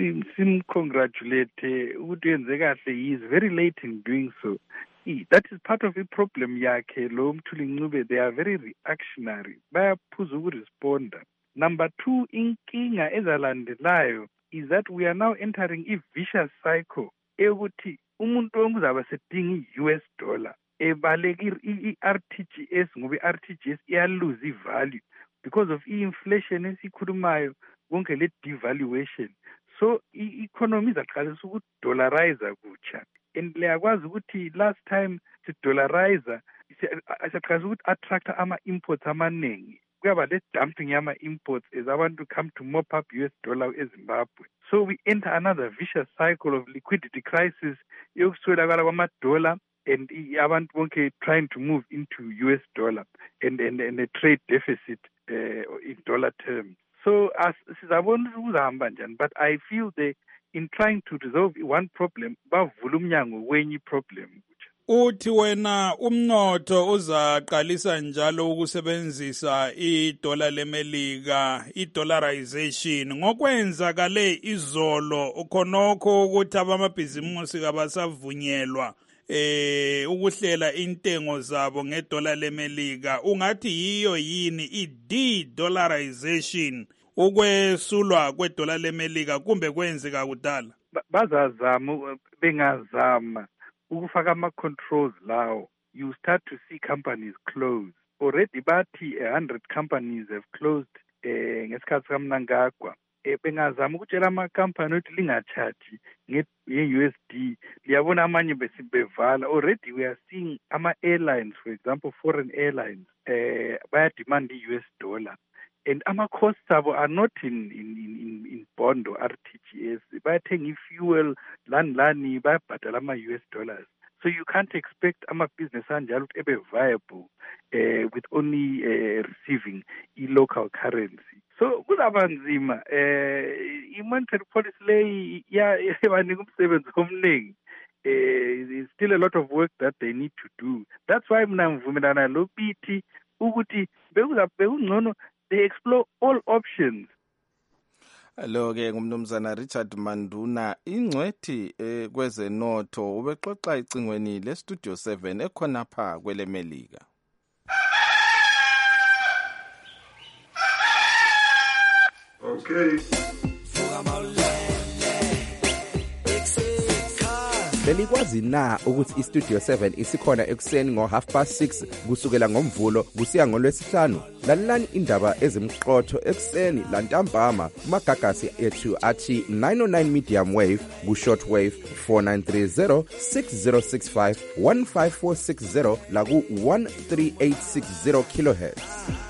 simcongratulate ukuthi yenze kahle, he is very late in doing so. That is part of the problem yakhe lo Mthuli Ncube. They are very reactionary. Bayaphuza ukuresponda. Number two, inkinga ezalandelayo is that we are now entering a vicious cycle ekuthi umuntu onguzaba sedinga i-U S dollar ebaleka i-R T G S ngoba i-R T G S iyalose i-value because of i-inflation esikhulumayo konke le devaluation. So i-economy izaqalisa ukudollarize kutsha, and liyakwazi ukuthi last time si-dollarize siyaqalisa ukuthi attracta ama-imports amaningi, kuyaba le dumping yama-imports as abantu come to mop up U S dollar eZimbabwe. So we enter another vicious cycle of liquidity crisis yokuswelakala kwama-dollar and abantu bonke trying to move into U S dollar and, and, and a trade deficit uh, in dollar terms. So as sizabona ukuzahamba njani, but I feel they in trying to resolve one problem bavula umnyango wenye problem. Uthi wena umnotho uzaqalisa njalo ukusebenzisa idola lemelika, i-dollarization, ngokwenzakale izolo khonokho ukuthi abamabhizimusi kabasavunyelwa eh ukuhlela intengo zabo ngedola lemelika. Ungathi yiyo yini i-de-dollarization, ukwesulwa kwedola lemelika, kumbe kwenzeka kudala? Bazazama bengazama ukufaka ama-controls lawo, you start to see companies close. Already bathi one hundred companies have closed eh ngesikhathi kaMnangagwa. Eh bengazama ukutshela ama-company ukuthi lingachaji nge-U S D, liyabona amanye besibevala. Already we are seeing ama-airlines, for example foreign airlines, eh bayademand i-U S dollar, and ama-costs abo are not in in in in bond or R T G S. Bayathenga i-fuel lani lani, bayabhadala ama-U S dollars. So you can't expect ama-business anjalo ukuthi ebe viable uh, with only uh, receiving i-local currency. So kuzaba nzima. Uh, i-monetary policy le yabanika umsebenzi omningi. Uh, there's still a lot of work that they need to do. That's why mina ngivumelana lo bithi ukuthi bekungcono they explore all options. Lo ke ngumnumzana Richard Manduna, ingcwethi eh, kwezenotho, ubexoxa icingweni le Studio seven ekhona pha kwele Melika. Okay. Belikwazi na ukuthi iStudio seven isikhona ekuseni ngo half past six kusukela ngomvulo kusiya ngolwesihlanu? Lalelani indaba ezimqotho ekuseni lantambama kumagagasi ethu athi nine oh nine medium wave ku short wave four nine three zero six zero six five one five four six zero la ku one three eight six zero kilohertz.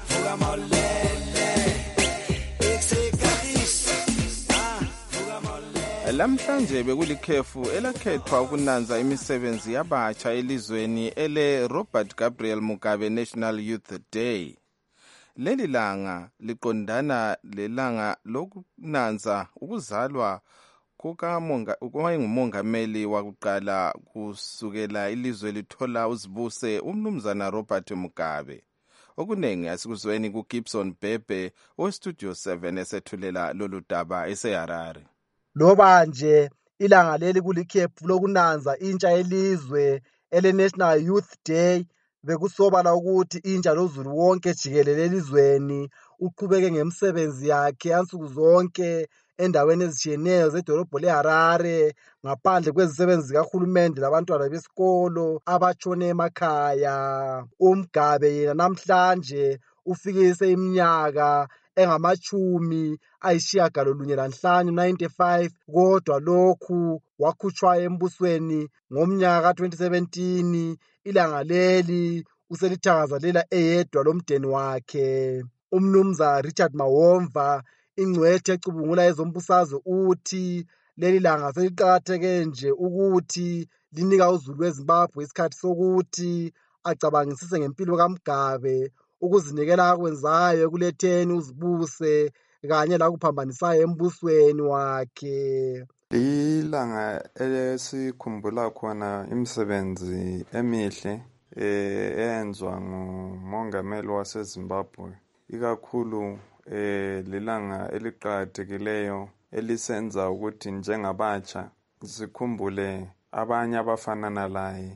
Lamhlanje bekulikhefu elakhethwa ukunanza imisebenzi yabatsha elizweni ele Robert Gabriel Mugabe National Youth Day. Leli langa liqondana lelanga lokunanza ukuzalwa kukamonga ukuyengumongameli wakuqala kusukela ilizwe lithola uzibuse umnumzana Robert Mugabe. Okunengi asikuzweni ku Gibson Bebe o Studio seven esethulela lolu daba eseHarare. Loba nje ilanga leli kulikhefu lokunanza intsha yelizwe ele National Youth Day, bekusobala ukuthi intsha lozulu wonke jikelele elizweni uqhubeke ngemsebenzi yakhe ansuku zonke endaweni ezitshiyeneyo zedolobho leHarare, ngaphandle kwezisebenzi zikahulumende labantwana besikolo abatshone emakhaya. uMgabe yena namhlanje ufikise iminyaka engamachumi ayishiyagalolunye lanhlanu ninety-five, kodwa lokhu wakhutshwa embusweni ngomnyaka twenty seventeen. Ilanga leli uselithakazelela eyedwa lomndeni wakhe. Umnumza Richard Mawomva, ingcwethe ecubungula ezombusazwe, uthi leli langa seliqakatheke nje ukuthi linika uzulu weZimbabwe isikhathi sokuthi acabangisise ngempilo kaMgabe, ukuzinikela akwenzayo ekuletheni uzibuse kanye lakuphambanisayo embusweni wakhe. Ilanga esikhumbula khona imisebenzi emihle eyenzwa ngumongameli waseZimbabwe, ikakhulu lilanga eliqakathekileyo elisenza ukuthi njengabatsha sikhumbule abanye abafanana laye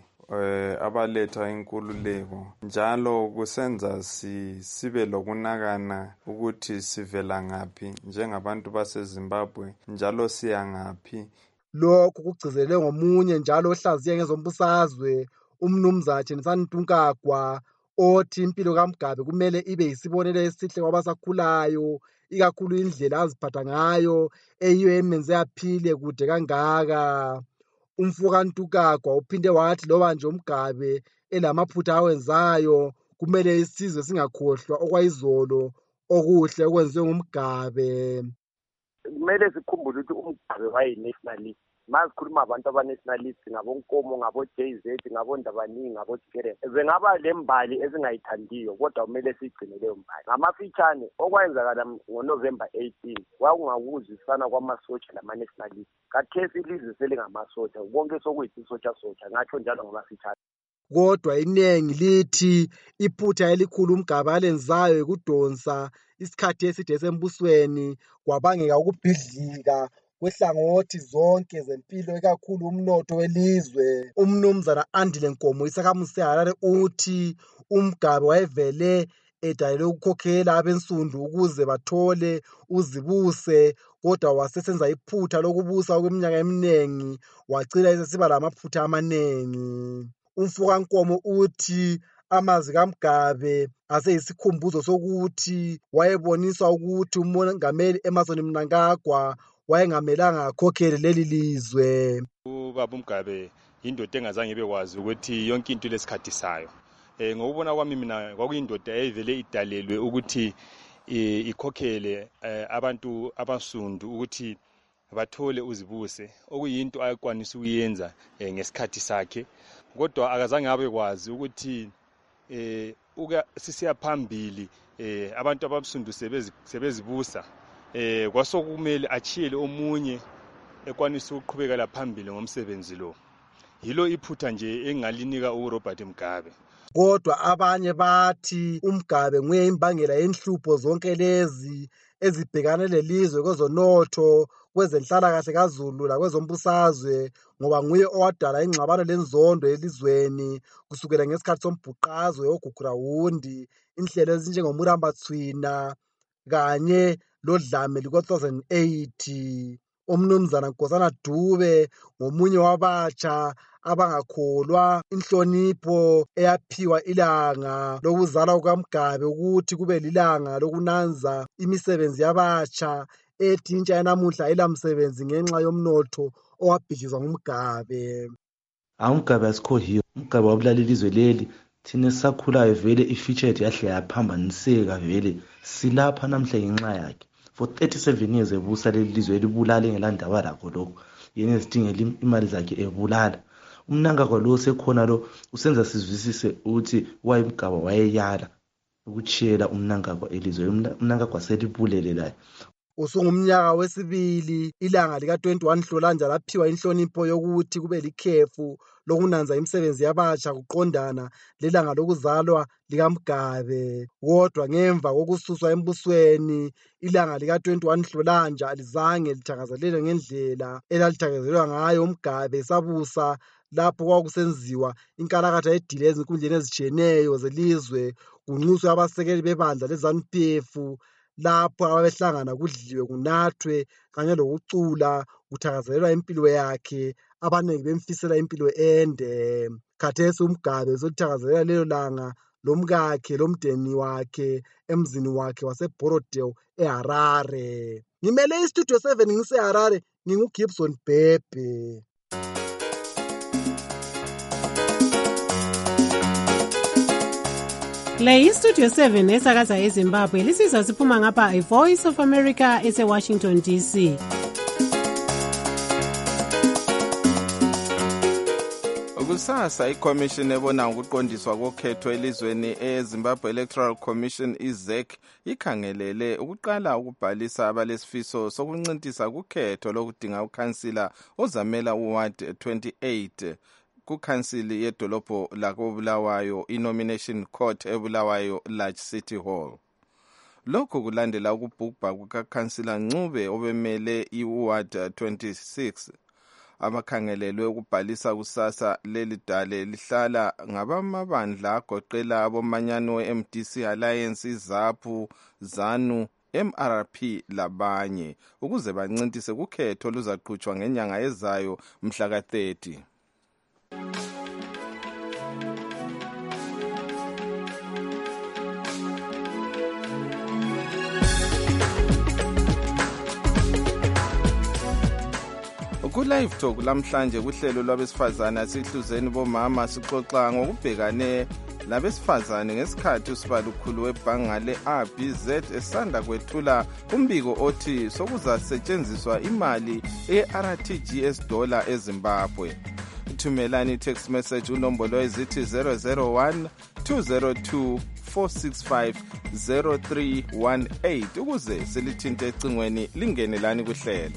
abaletha inkululeko, njalo kusenza si, sibe lokunakana ukuthi sivela ngaphi njengabantu baseZimbabwe, njalo siya ngaphi. Lokhu kugcizelwe ngomunye njalo ohlaziye ngezombusazwe, umnumzana Thenisani Ntunkagwa, othi impilo kaMgabe kumele ibe yisibonelo esihle kwabasakhulayo, ikakhulu indlela aziphatha ngayo eyiyo emenze aphile kude kangaka. Umfoka Ntunkagwa uphinde wathi loba nje uMgabe elamaphutha awenzayo, kumele isizwe singakhohlwa okwayizolo okuhle okwenziwe nguMgabe. Kumele sikhumbule ukuthi uMgabe wayeyi-nationalist. Mazikhuluma abantu aba-nationalist, ngabonkomo, ngabo-J Z, ngabondabaningi, ngabo-Tikerem, bengaba lembali ezingayithandiyo, kodwa kumele siyigcine leyo mbali. Ngamafitshane, okwenzakala ngoNovember eighteenth kwakungakuzwisana kwamasotsha lama-nationalist. Khathesi ilizwe selingamasotsha, konke sokuyisisotsha sotsha, ngatsho njalo ngamafitshane. Kodwa iningi lithi iphutha elikhulu uMgabe alenzayo ikudonsa isikhathi eside sembusweni, kwabangeka ukubhidlika kwehlangothi zonke zempilo, ikakhulu umnotho welizwe. Umnumzana Andile Nkomo isakhamuzi seHarare uthi uMgabe wayevele edalelwe ukukhokhela abensundu ukuze bathole uzibuse, kodwa wasesenza iphutha lokubusa okweminyaka eminengi, wagcina esesiba lamaphutha amanengi. Umfoka Nkomo uthi amazwi kaMgabe aseyisikhumbuzo sokuthi wayeboniswa ukuthi umongameli Emmerson Mnangagwa wayengamelanga akhokhele leli lizwe. Ubaba uMgabe yindoda engazange ibekwazi ukuthi yonke into lesikhathi sayo. Eh ngokubona kwami mina kwakuyindoda eyivele idalelwe ukuthi ikhokhele abantu abasundu ukuthi bathole uzibuse, okuyinto ayakwanisa ukuyenza ngesikhathi sakhe, kodwa akazange abekwazi ukuthi eh uka sisiya phambili eh abantu abasundu sebezibusa. Eh kwasokumele achiyele omunye ekwanisa ukuqhubekela phambili ngomsebenzi lo. Yilo iphutha nje engalinika uRobert Mugabe. Kodwa abanye bathi uMgabe nguye imbangela yenhlupho zonke lezi ezibhekane lelizwe kwezonotho, kwezenhlalakahle kaZulu lakwezombusazwe, ngoba nguye owadala ingxabano lenzondo elizweni kusukela ngesikhathi sombhuqazwe oGugurawundi, inhlelo ezinjengoMurambatswina kanye lodlame liko two thousand eight. Umnumzana Nkosana Dube ngomunye wabatsha abangakholwa inhlonipho eyaphiwa ilanga lokuzalwa kukaMgabe ukuthi kube lilanga lokunanza imisebenzi yabatsha, ethi intsha yanamuhla ayilamsebenzi ngenxa yomnotho owabhidlizwa nguMgabe. UMgabe asikhohiyo, uMgabe wabulala ilizwe leli, thina sisakhulayo vele i-featured yahle yaphambaniseka vele, silapha namhla ngenxa yakhe. For thirty-seven years ebusa leli lizwe elibulala engelandaba lakho lokho, yena ezidingela imali zakhe ebulala. Umnangagwa lo sekhona lo usenza sizwisise ukuthi wayeMgabe wayeyala ukuchiyela umnangagwa elizwe, umnangagwa selibulele laye. Usungumnyaka wesibili ilanga lika twenty-one Nhlolanja laphiwa inhlonipho yokuthi kube likhefu lokunanza imisebenzi yabatsha kuqondana lelanga lokuzalwa likaMgabe. Kodwa ngemva kokususwa embusweni, ilanga lika twenty-one Nhlolanja alizange lithakazelelwe ngendlela elalithakezelelwa ngayo uMgabe esabusa, lapho kwakusenziwa inkalakatha edile ezinkundleni ezitshiyeneyo zelizwe, kunxuswe abasekeli bebandla leZANU-P F, lapho ababehlangana kudliwe kunathwe kanye lokucula kuthakazelelwa impilo yakhe, abanengi bemfisela impilo ende. Khathesi uMgabe uzothakazelela lelo langa lomkakhe lomndeni wakhe emzini wakhe waseBorodale eHarare. Ngimele iStudio seven ngiseHarare, nginguGibson Bhebhe. Le iStudio seven esakaza eZimbabwe lisizwa siphuma ngapha iVoice of America ese-Washington D C. Kusasa iCommission ebona ngokuqondiswa kokhetho elizweni eZimbabwe Electoral Commission I Z E C ikhangelele ukuqala ukubhalisa abalesifiso sokuncintisa kukhetho lokudinga ukhansila ozamela uWard twenty-eight kukhansili yedolobho lakoBulawayo iNomination Court eBulawayo Large City Hall. Lokhu kulandela ukubhubha kukakhansila Ncube obemele iWard twenty-six. Abakhangelelwe ukubhalisa kusasa leli dale lihlala ngabamabandla agoqela abomanyano we-M D C Alliance, ZAPU, ZANU, M R P labanye ukuze bancintise kukhetho luzaqhutshwa ngenyanga ezayo mhla ka thirty. Ku-Live Talk lamhlanje kuhlelo lwabesifazane sihluzeni bomama sixoxa ngokubhekane labesifazane ngesikhathi usibalukhulu webhanga le-R B Z esanda kwethula umbiko othi sokuzasetshenziswa imali ye-R T G S dollar eZimbabwe. Thumelani i-text message unombolo ezithi zero zero one two zero two four six five zero three one eight ukuze silithinte ecingweni lingene lani kuhlelo.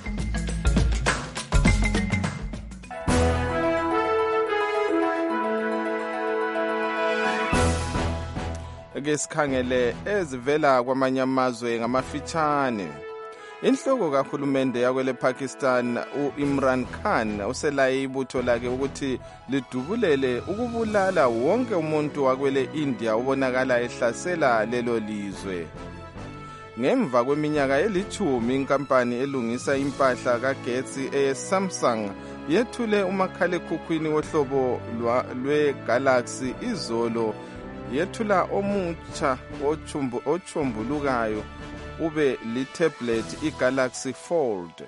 Ke sikhangele ezivela kwamanye amazwe ngamafitshane. Inhloko kahulumende yakwele Pakistan uImran Khan uselaye ibutho lakhe ukuthi lidubulele ukubulala wonke umuntu wakwele India ubonakala ehlasela lelo lizwe. Ngemva kweminyaka elithumi inkampani elungisa impahla kagetsi eSamsung yethule umakhalekhukhwini wohlobo lweGalaxy izolo yethula omutsha ochumbulukayo ube li-tablet iGalaxy Fold.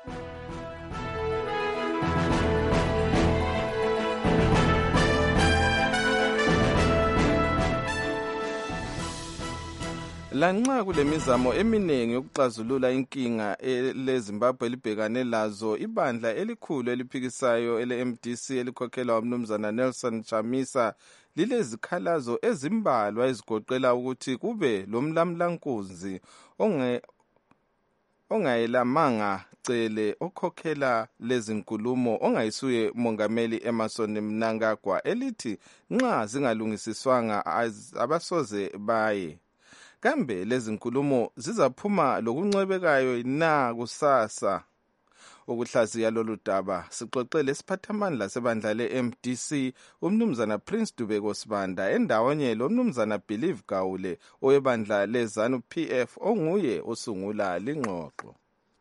Lanxa kulemizamo eminingi yokuxazulula inkinga leZimbabwe libhekane lazo, ibandla elikhulu eliphikisayo ele-M D C elikhokhelwa umnumzana Nelson Chamisa lilezikhalazo ezimbalwa ezigoqela ukuthi kube lomlamlankunzi onge ongayelamanga cele okhokhela lezinkulumo ongayisuye mongameli Emmerson Mnangagwa elithi nxa zingalungisiswanga abasoze baye. Kambe lezinkulumo zizaphuma lokuncwebekayo na kusasa? Ukuhlaziya lolu daba sixoxele isiphathamandla sebandla le-M D C umnumzana Prince Dubeko Sibanda endawonye lo mnumzana Believe Gawule owebandla leZANU P F onguye osungula lingxoxo.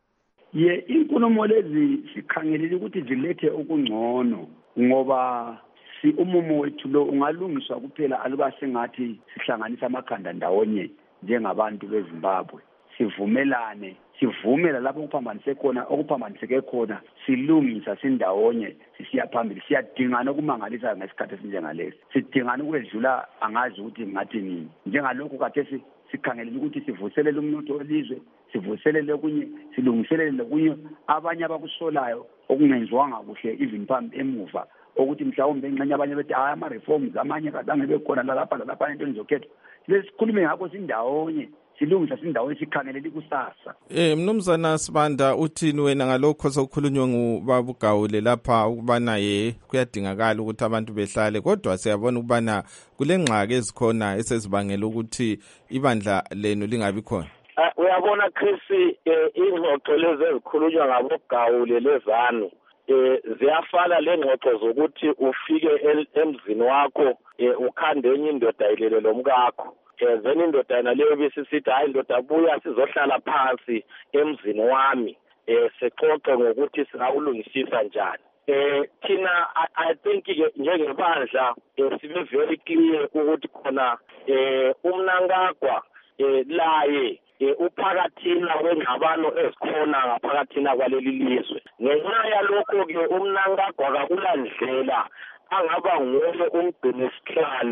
Ye inkulumo lezi sikhangelele ukuthi zilethe okungcono ngoba si umumo wethu lo ungalungiswa kuphela aluba sengathi sihlanganisa amakhanda ndawonye njengabantu beZimbabwe, sivumelane sivumela lapho kuphambanise khona okuphambaniseke khona silungisa sindawonye sisiya phambili. Siyadingana ukumangalisa ngesikhathi esinjengalesi, sidingana ukwedlula angazi ukuthi ngathi nini. Njengalokhu khathesi sikhangelele ukuthi sivuselele umnotho welizwe, sivuselele kunye, silungiselele kunye abanye abakusolayo okungenziwanga kuhle even phambi emuva ukuthi mhlawumbe enxenye abanye bethi hayi ama reforms amanye kazange bekhona lapha lapha into nizokhetha. Lesikhulume ngakho sindawonye silungisa sindawo esikhangelele kusasa. Eh mnumzana Sibanda uthini wena ngalokho sokukhulunywa ngubaba Gawule lapha ukubana ye kuyadingakala ukuthi abantu behlale, kodwa siyabona ukubana kulengxaki ezikhona esezibangela ukuthi ibandla lenu lingabi khona? Uyabona Chris, ingxoxo lezi ezikhulunywa ngabo Gawule leZANU eh ziyafana lengxoxo zokuthi ufike emzini wakho ukhande enye indoda ilele lomkakho. Then indoda yena leyo besisithi hayi indoda buya sizohlala phansi emzini wami eh sexoxe ngokuthi singawulungisisa njani. Eh thina I think njengebandla sibe very clear ukuthi khona eh uMnangagwa eh laye uphakathina kwengxabano ezikhona ngaphakathina kwaleli lizwe. Ngenxa yalokho ke uMnangagwa kakulandlela angaba nguye umgcini sihlalo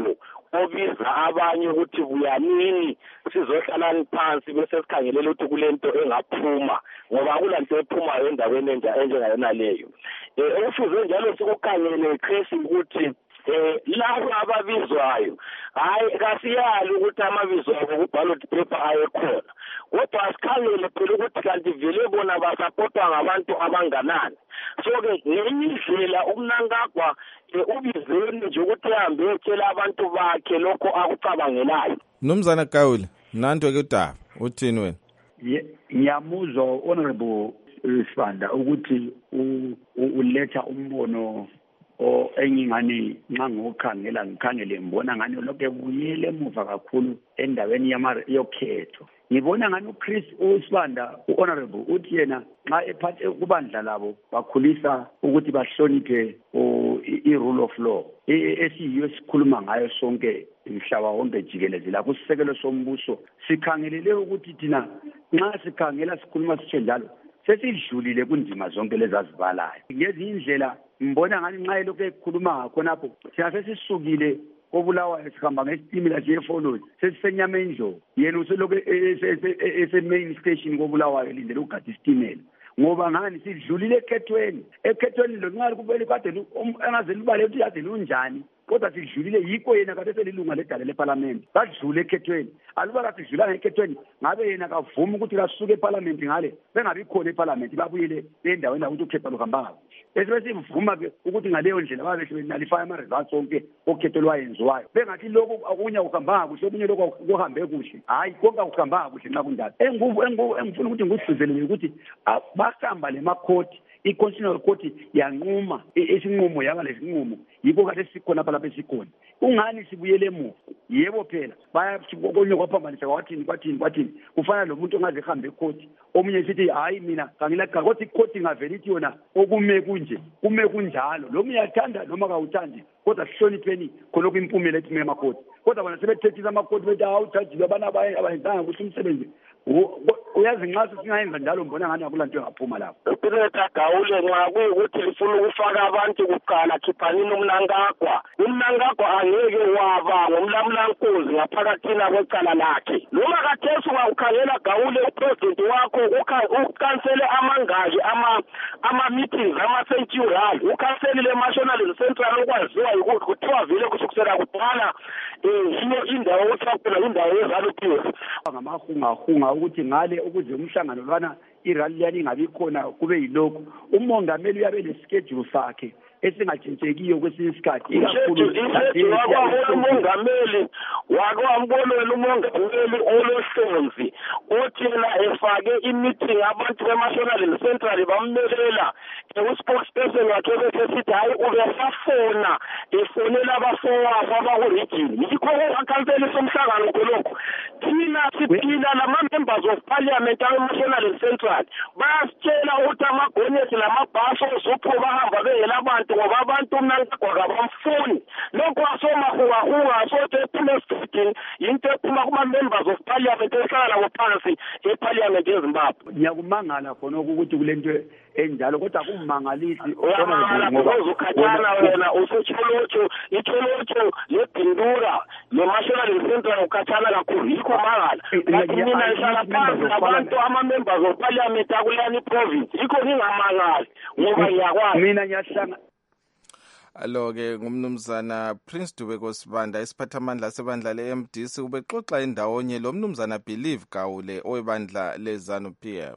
obiza abanye ukuthi buyanini sizohlalani phansi bese sikhangelela ukuthi kulento engaphuma ngoba kulanto ephumayo endaweni enjengayona leyo. Eh ufuze njalo sikukhangele Chris ukuthi eh labo ababizwayo hayi kasiyali ukuthi amabizo abo ku ballot paper ayekhona kodwa asikhangele phela ukuthi kanti vele bona basapotwa ngabantu abanganani. So ke ngenye indlela uMnangagwa ubizeni nje ukuthi ahambe etshela abantu bakhe lokho akucabangelayo. Mnumzana Gawule nanto ke udaba uthini wena? Ngiyamuzwa honorable Sibanda ukuthi uletha umbono o engingani nxa ngokukhangela ngikhangele ngibona ngani lokho ebuyele emuva kakhulu endaweni yokhetho. Ngibona ngani uChris uSibanda uhonorable uthi yena nxa ephathe kubandla labo bakhulisa ukuthi bahloniphe i-rule of law esiyiyo sikhuluma ngayo sonke umhlaba wonke jikelele la kusisekelo sombuso. Sikhangelele ukuthi thina nxa sikhangela sikhuluma sitshe njalo sesidlulile kundima zonke lezazibalayo. Ngezinye indlela mbona ngani nxa lokho ekhuluma ngakho napho siyase sisukile kobulawayo sihamba ngesitimela siye eFoloni sesisenyama endlovu yena uselokho ese main station kobulawayo lindele ukugada isitimela ngoba ngani sidlulile ekhethweni ekhethweni lo nqali kubele kade engaze libale ukuthi yazi lunjani kodwa sidlulile yikho yena kade selilunga ledala leParliament badlule ekhethweni aluba kade sidlula ekhethweni ngabe yena kavuma ukuthi kasuke eParliament ngale bengabi khona eParliament babuyele endaweni la ukuthi ukhetho luhamba bese sivuma ke ukuthi ngaleyo ndlela babe benalifaya ama results onke okhetho lwayenziwayo bengathi lokho akunya ukuhamba kuhle okunye lokho kuhambe kuhle hayi konke akuhamba kuhle nxa kunjalo enguvu enguvu engifuna ukuthi ngikusizelele ukuthi basamba lemakhoti i-constitutional court yanquma isinqumo yaba lesinqumo yikho kade sikhona lapha esikhona ungani sibuyele emuva yebo phela bayakonye kwaphambanisa kwathini kwathini kwathini kufana lo muntu ongaze ehambe ecourt omunye sithi hayi mina kangilaqa kodwa icourt ingavela ithi yona okume kunje kume kunjalo lo uyathanda noma kawuthandi kodwa sihlonipheni khona kuimpumela ethi mema court kodwa bona sebethethisa ama-court bethi awujajile abana abayenzanga kuhle umsebenzi uyazi nxa singayenza njalo mbona ngani akulanto engaphuma lapho. UPeter Gawule nxa kuyukuthi lifuna ukufaka abantu kuqala khiphanini uMnangagwa uMnangagwa angeke waba ngomlamulankozi ngaphakathina kwecala lakhe noma kathesi ungakhangela Gawule upresident wakho ukhansele amangaji ama ama meetings ama sanctuary ukhanselile national central okwaziwa ukuthi kuthiwa vele kusukisela kudala eh indawo othapela indawo yeZANU-P F ngamahungahunga ukuthi ngale ukuze umhlangano lwana irally yani ingabi khona kube yilokho umongameli uyabe leschedule sakhe esingatshintshekiyo kwesinye isikhathi ikakhulu umongameli wakwambonela umongameli olohlonzi othi yena efake i-meeting abantu be-national central bammelela uspokesperson wakhe besithi hayi ubesafona efonela abafowabo abaku-region yikho akhanseli somhlangano khonokho thina siphila lama-members of parliament awe-national central bayasitshela ukuthi amagonyeti lamabhaso ozupho bahamba beyela abantu ngoba abantu uMnangagwa kabamfuni lokho asomahuhahuha asothi ephuma esitini yinto ephuma kuma-members of parliament ehlala labo phansi eparliament eZimbabwe. Ngiyakumangala khonokho ukuthi kule nto enjalo kodwa kummangalisi ngoba uzukhathana wena usecholotsho icholotsho lebhindura le-national central ukhathana kakhulu yikho mangala ngathi mina ihlala phansi abantu ama-members of parliament akulani province yikho ngingamangali ngoba ngiyakwazi mina ngiyahlanga. Alo-ke ngumnumzana Prince Dubeko Sibanda isiphathamandla sebandla le-M D C ubexoxa indawonye lo mnumzana Believe Gawule owebandla le-ZANU-P F.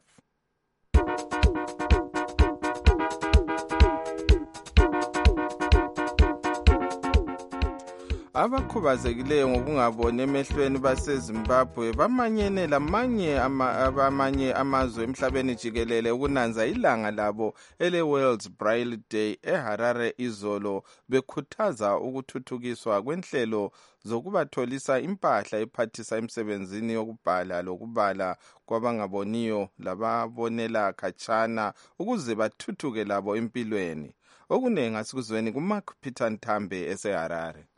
Abakhubazekileyo ngokungaboni emehlweni baseZimbabwe bamanyene lamanye abamanye amazwe emhlabeni jikelele ukunanza ilanga labo ele-World Braille Day eHarare izolo bekhuthaza ukuthuthukiswa kwenhlelo zokubatholisa impahla ephathisa emsebenzini yokubhala lokubala kwabangaboniyo lababonela khatshana ukuze bathuthuke labo empilweni. Okunengi asikuzweni kuMark Peter Ntambe eseHarare.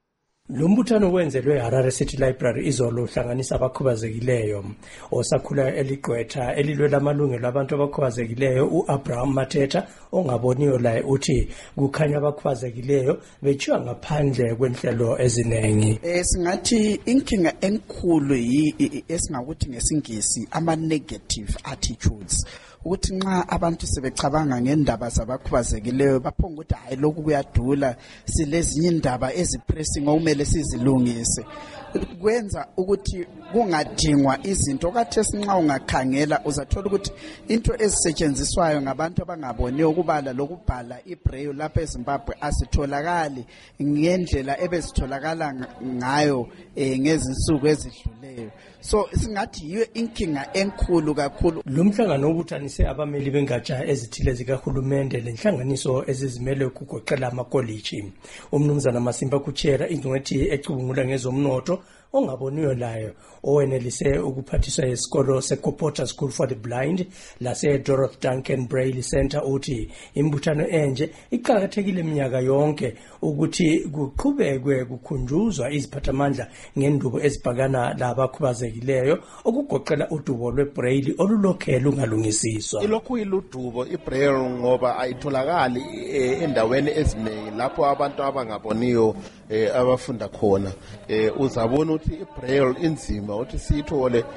Lo mbuthano wenzelwe Harare City Library izolo uhlanganisa abakhubazekileyo osakhula eligqwetha elilwela amalungelo abantu abakhubazekileyo uAbraham Mathetha ongaboniyo la uthi kukhanya abakhubazekileyo bechiwa ngaphandle kwenhlelo ezinengi. Eh singathi inkinga enkulu yi esingakuthi ngesingisi ama negative attitudes. Ukuthi nxa abantu sebecabanga ngendaba zabakhubazekileyo baphonga ukuthi hayi lokhu kuyadula silezinye indaba ezipressing okumele sizilungise kwenza ukuthi kungadingwa izinto kathi esinxa ungakhangela uzathola ukuthi into ezisetshenziswayo ngabantu abangaboni ukubala lokubhala ibraille lapha eZimbabwe asitholakali ngendlela ebezitholakala ngayo ngezinsuku ezidluleyo. So singathi yiyo inkinga enkulu kakhulu. Lo mhlangano ubuthanise abameli bengatsha ezithile zikahulumende lenhlanganiso ezizimele ukugoqela amakoliji. Umnumzana Masimba Kuchera ingcwethi ecubungula ngezomnotho ongaboniyo layo owenelise ukuphathiswa esikolo seKopota School for the Blind lase Dorothy Duncan Braille Center uthi imbuthano enje iqhakathekile iminyaka yonke ukuthi kuqhubekwe kukhunjuzwa iziphathamandla ngendubo ezibhakana labakhubazekileyo okugoqela udubo lwebraille olulokhela ungalungisiswa. Ilokhu iludubo ibraille ngoba ayitholakali endaweni eziningi lapho abantu abangaboniyo abafunda khona. Uzabona ukuthi ibraille inzima uthi siyithole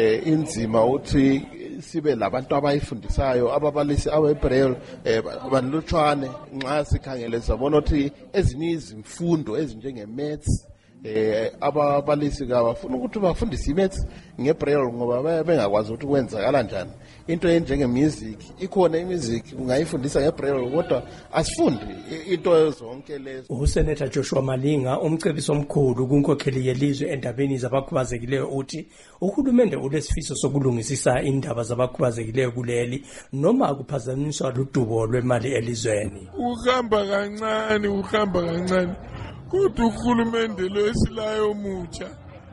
inzima uthi sibe labantu abayifundisayo ababalisi abebraille banlutshwane nxa sikhangele sabona ukuthi ezinye izimfundo ezinjenge maths eh ababalisi kabafuna ukuthi bafundise imaths ngebraille ngoba bengakwazi ukuthi kwenzakala kanjani. Into enjenge music ikhona imusic ungayifundisa ngebraille kodwa asifundi into zonke lezo. uSenator Joshua Malinga umcebiso omkhulu kunkokheli yelizwe endabeni zabakhubazekileyo uthi uhulumende ulesifiso sokulungisisa indaba zabakhubazekileyo kuleli noma kuphazanyiswa ludubo lwemali elizweni. Uhamba kancane uhamba kancane kodwa uhulumende lo esilayo mutsha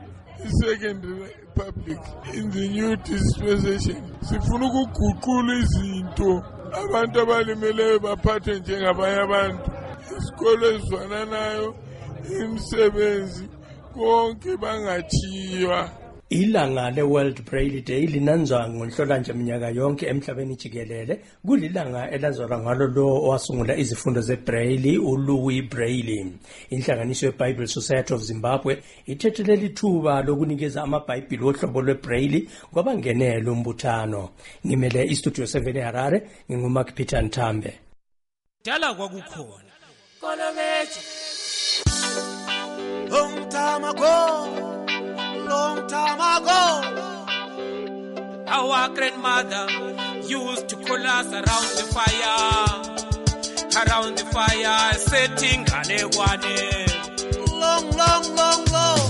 i-secondary public in the new dispensation sifuna ukuguqula izinto abantu abalimeleyo baphathwe njengabanye abantu isikolo ezizwananayo imisebenzi konke bangathiywa. Ilanga le-World Braille Day linanzwa ngoNhlolanja minyaka yonke emhlabeni jikelele kulilanga elanzwa ngalo lo owasungula izifundo zeBraille uLouis Braille. Inhlanganiso yeBible Society of Zimbabwe ithethe leli thuba lokunikeza amabhayibhili ohlobo lweBraille kwabangenele umbuthano. Ngimele iStudio seven eHarare nginguMark Peter Nthambe. Dala kwakukhona Kolomeji long time ago. Long time ago, our grandmother used to call us around the fire, around the fire, setting Ganegwane. Long, long, long, long.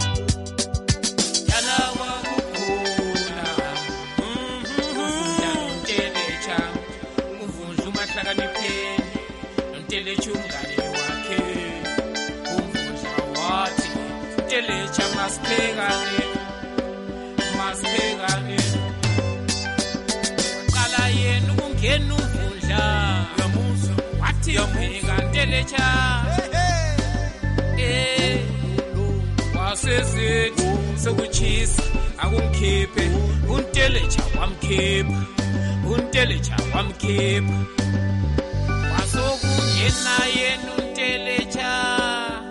Yalawa kukula, mm-hmm, telecha, ufunzu mahlakanipeni, telechu mgane wake, ufunza wati. Telecha maspegane maspegane qala yenu kungena umvundla yamuzo wathi yomheka telecha eh wasezithi sokuchisa akungikhiphe untelecha wamkhipha untelecha wamkhipha wasokungena yenu untelecha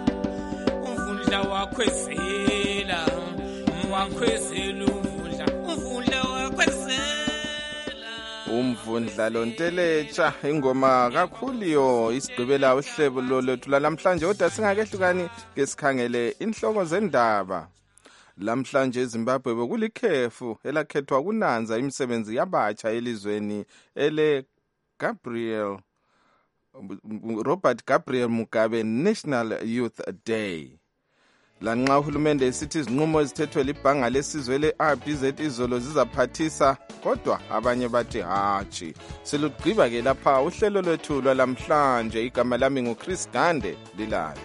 wakhwezela wakhwezela umvundla umvundla wakhwezela umvundla lontelecha ingoma kakhuliyo isigqibela uhlebo lolwethu lamhlanje kodwa singakehlukani ngesikhangele inhloko zendaba. Lamhlanje eZimbabwe bekulikhefu elakhethwa kunanza imisebenzi yabatsha elizweni ele Gabriel Robert Gabriel Mugabe National Youth Day. Lanxa uhulumende esithi izinqumo ezithethwe libhanga lesizwe le-R B Z izolo zizaphathisa kodwa abanye bathi hatshi. Silugqiba ke lapha uhlelo lwethu lwalamhlanje. Igama lami nguChris Gande lilayo.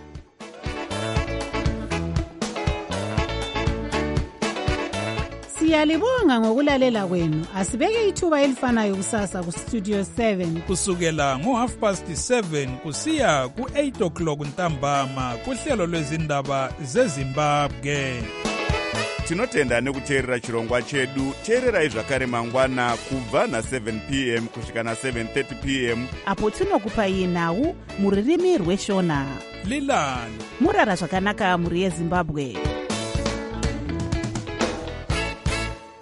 Siyalibonga ngokulalela kwenu. Asibeke ithuba elifanayo kusasa ku Studio seven kusukela ngo half past seven kusiya ku eight o'clock ntambama kuhlelo lwezindaba zeZimbabwe. Tinotenda nekuteerera chirongwa chedu. Teererai zvakare mangwana kubva na seven p m kusvika na seven thirty p m apo tinokupai nhau muririmi rweshona. Lilani murara zvakanaka muri yeZimbabwe.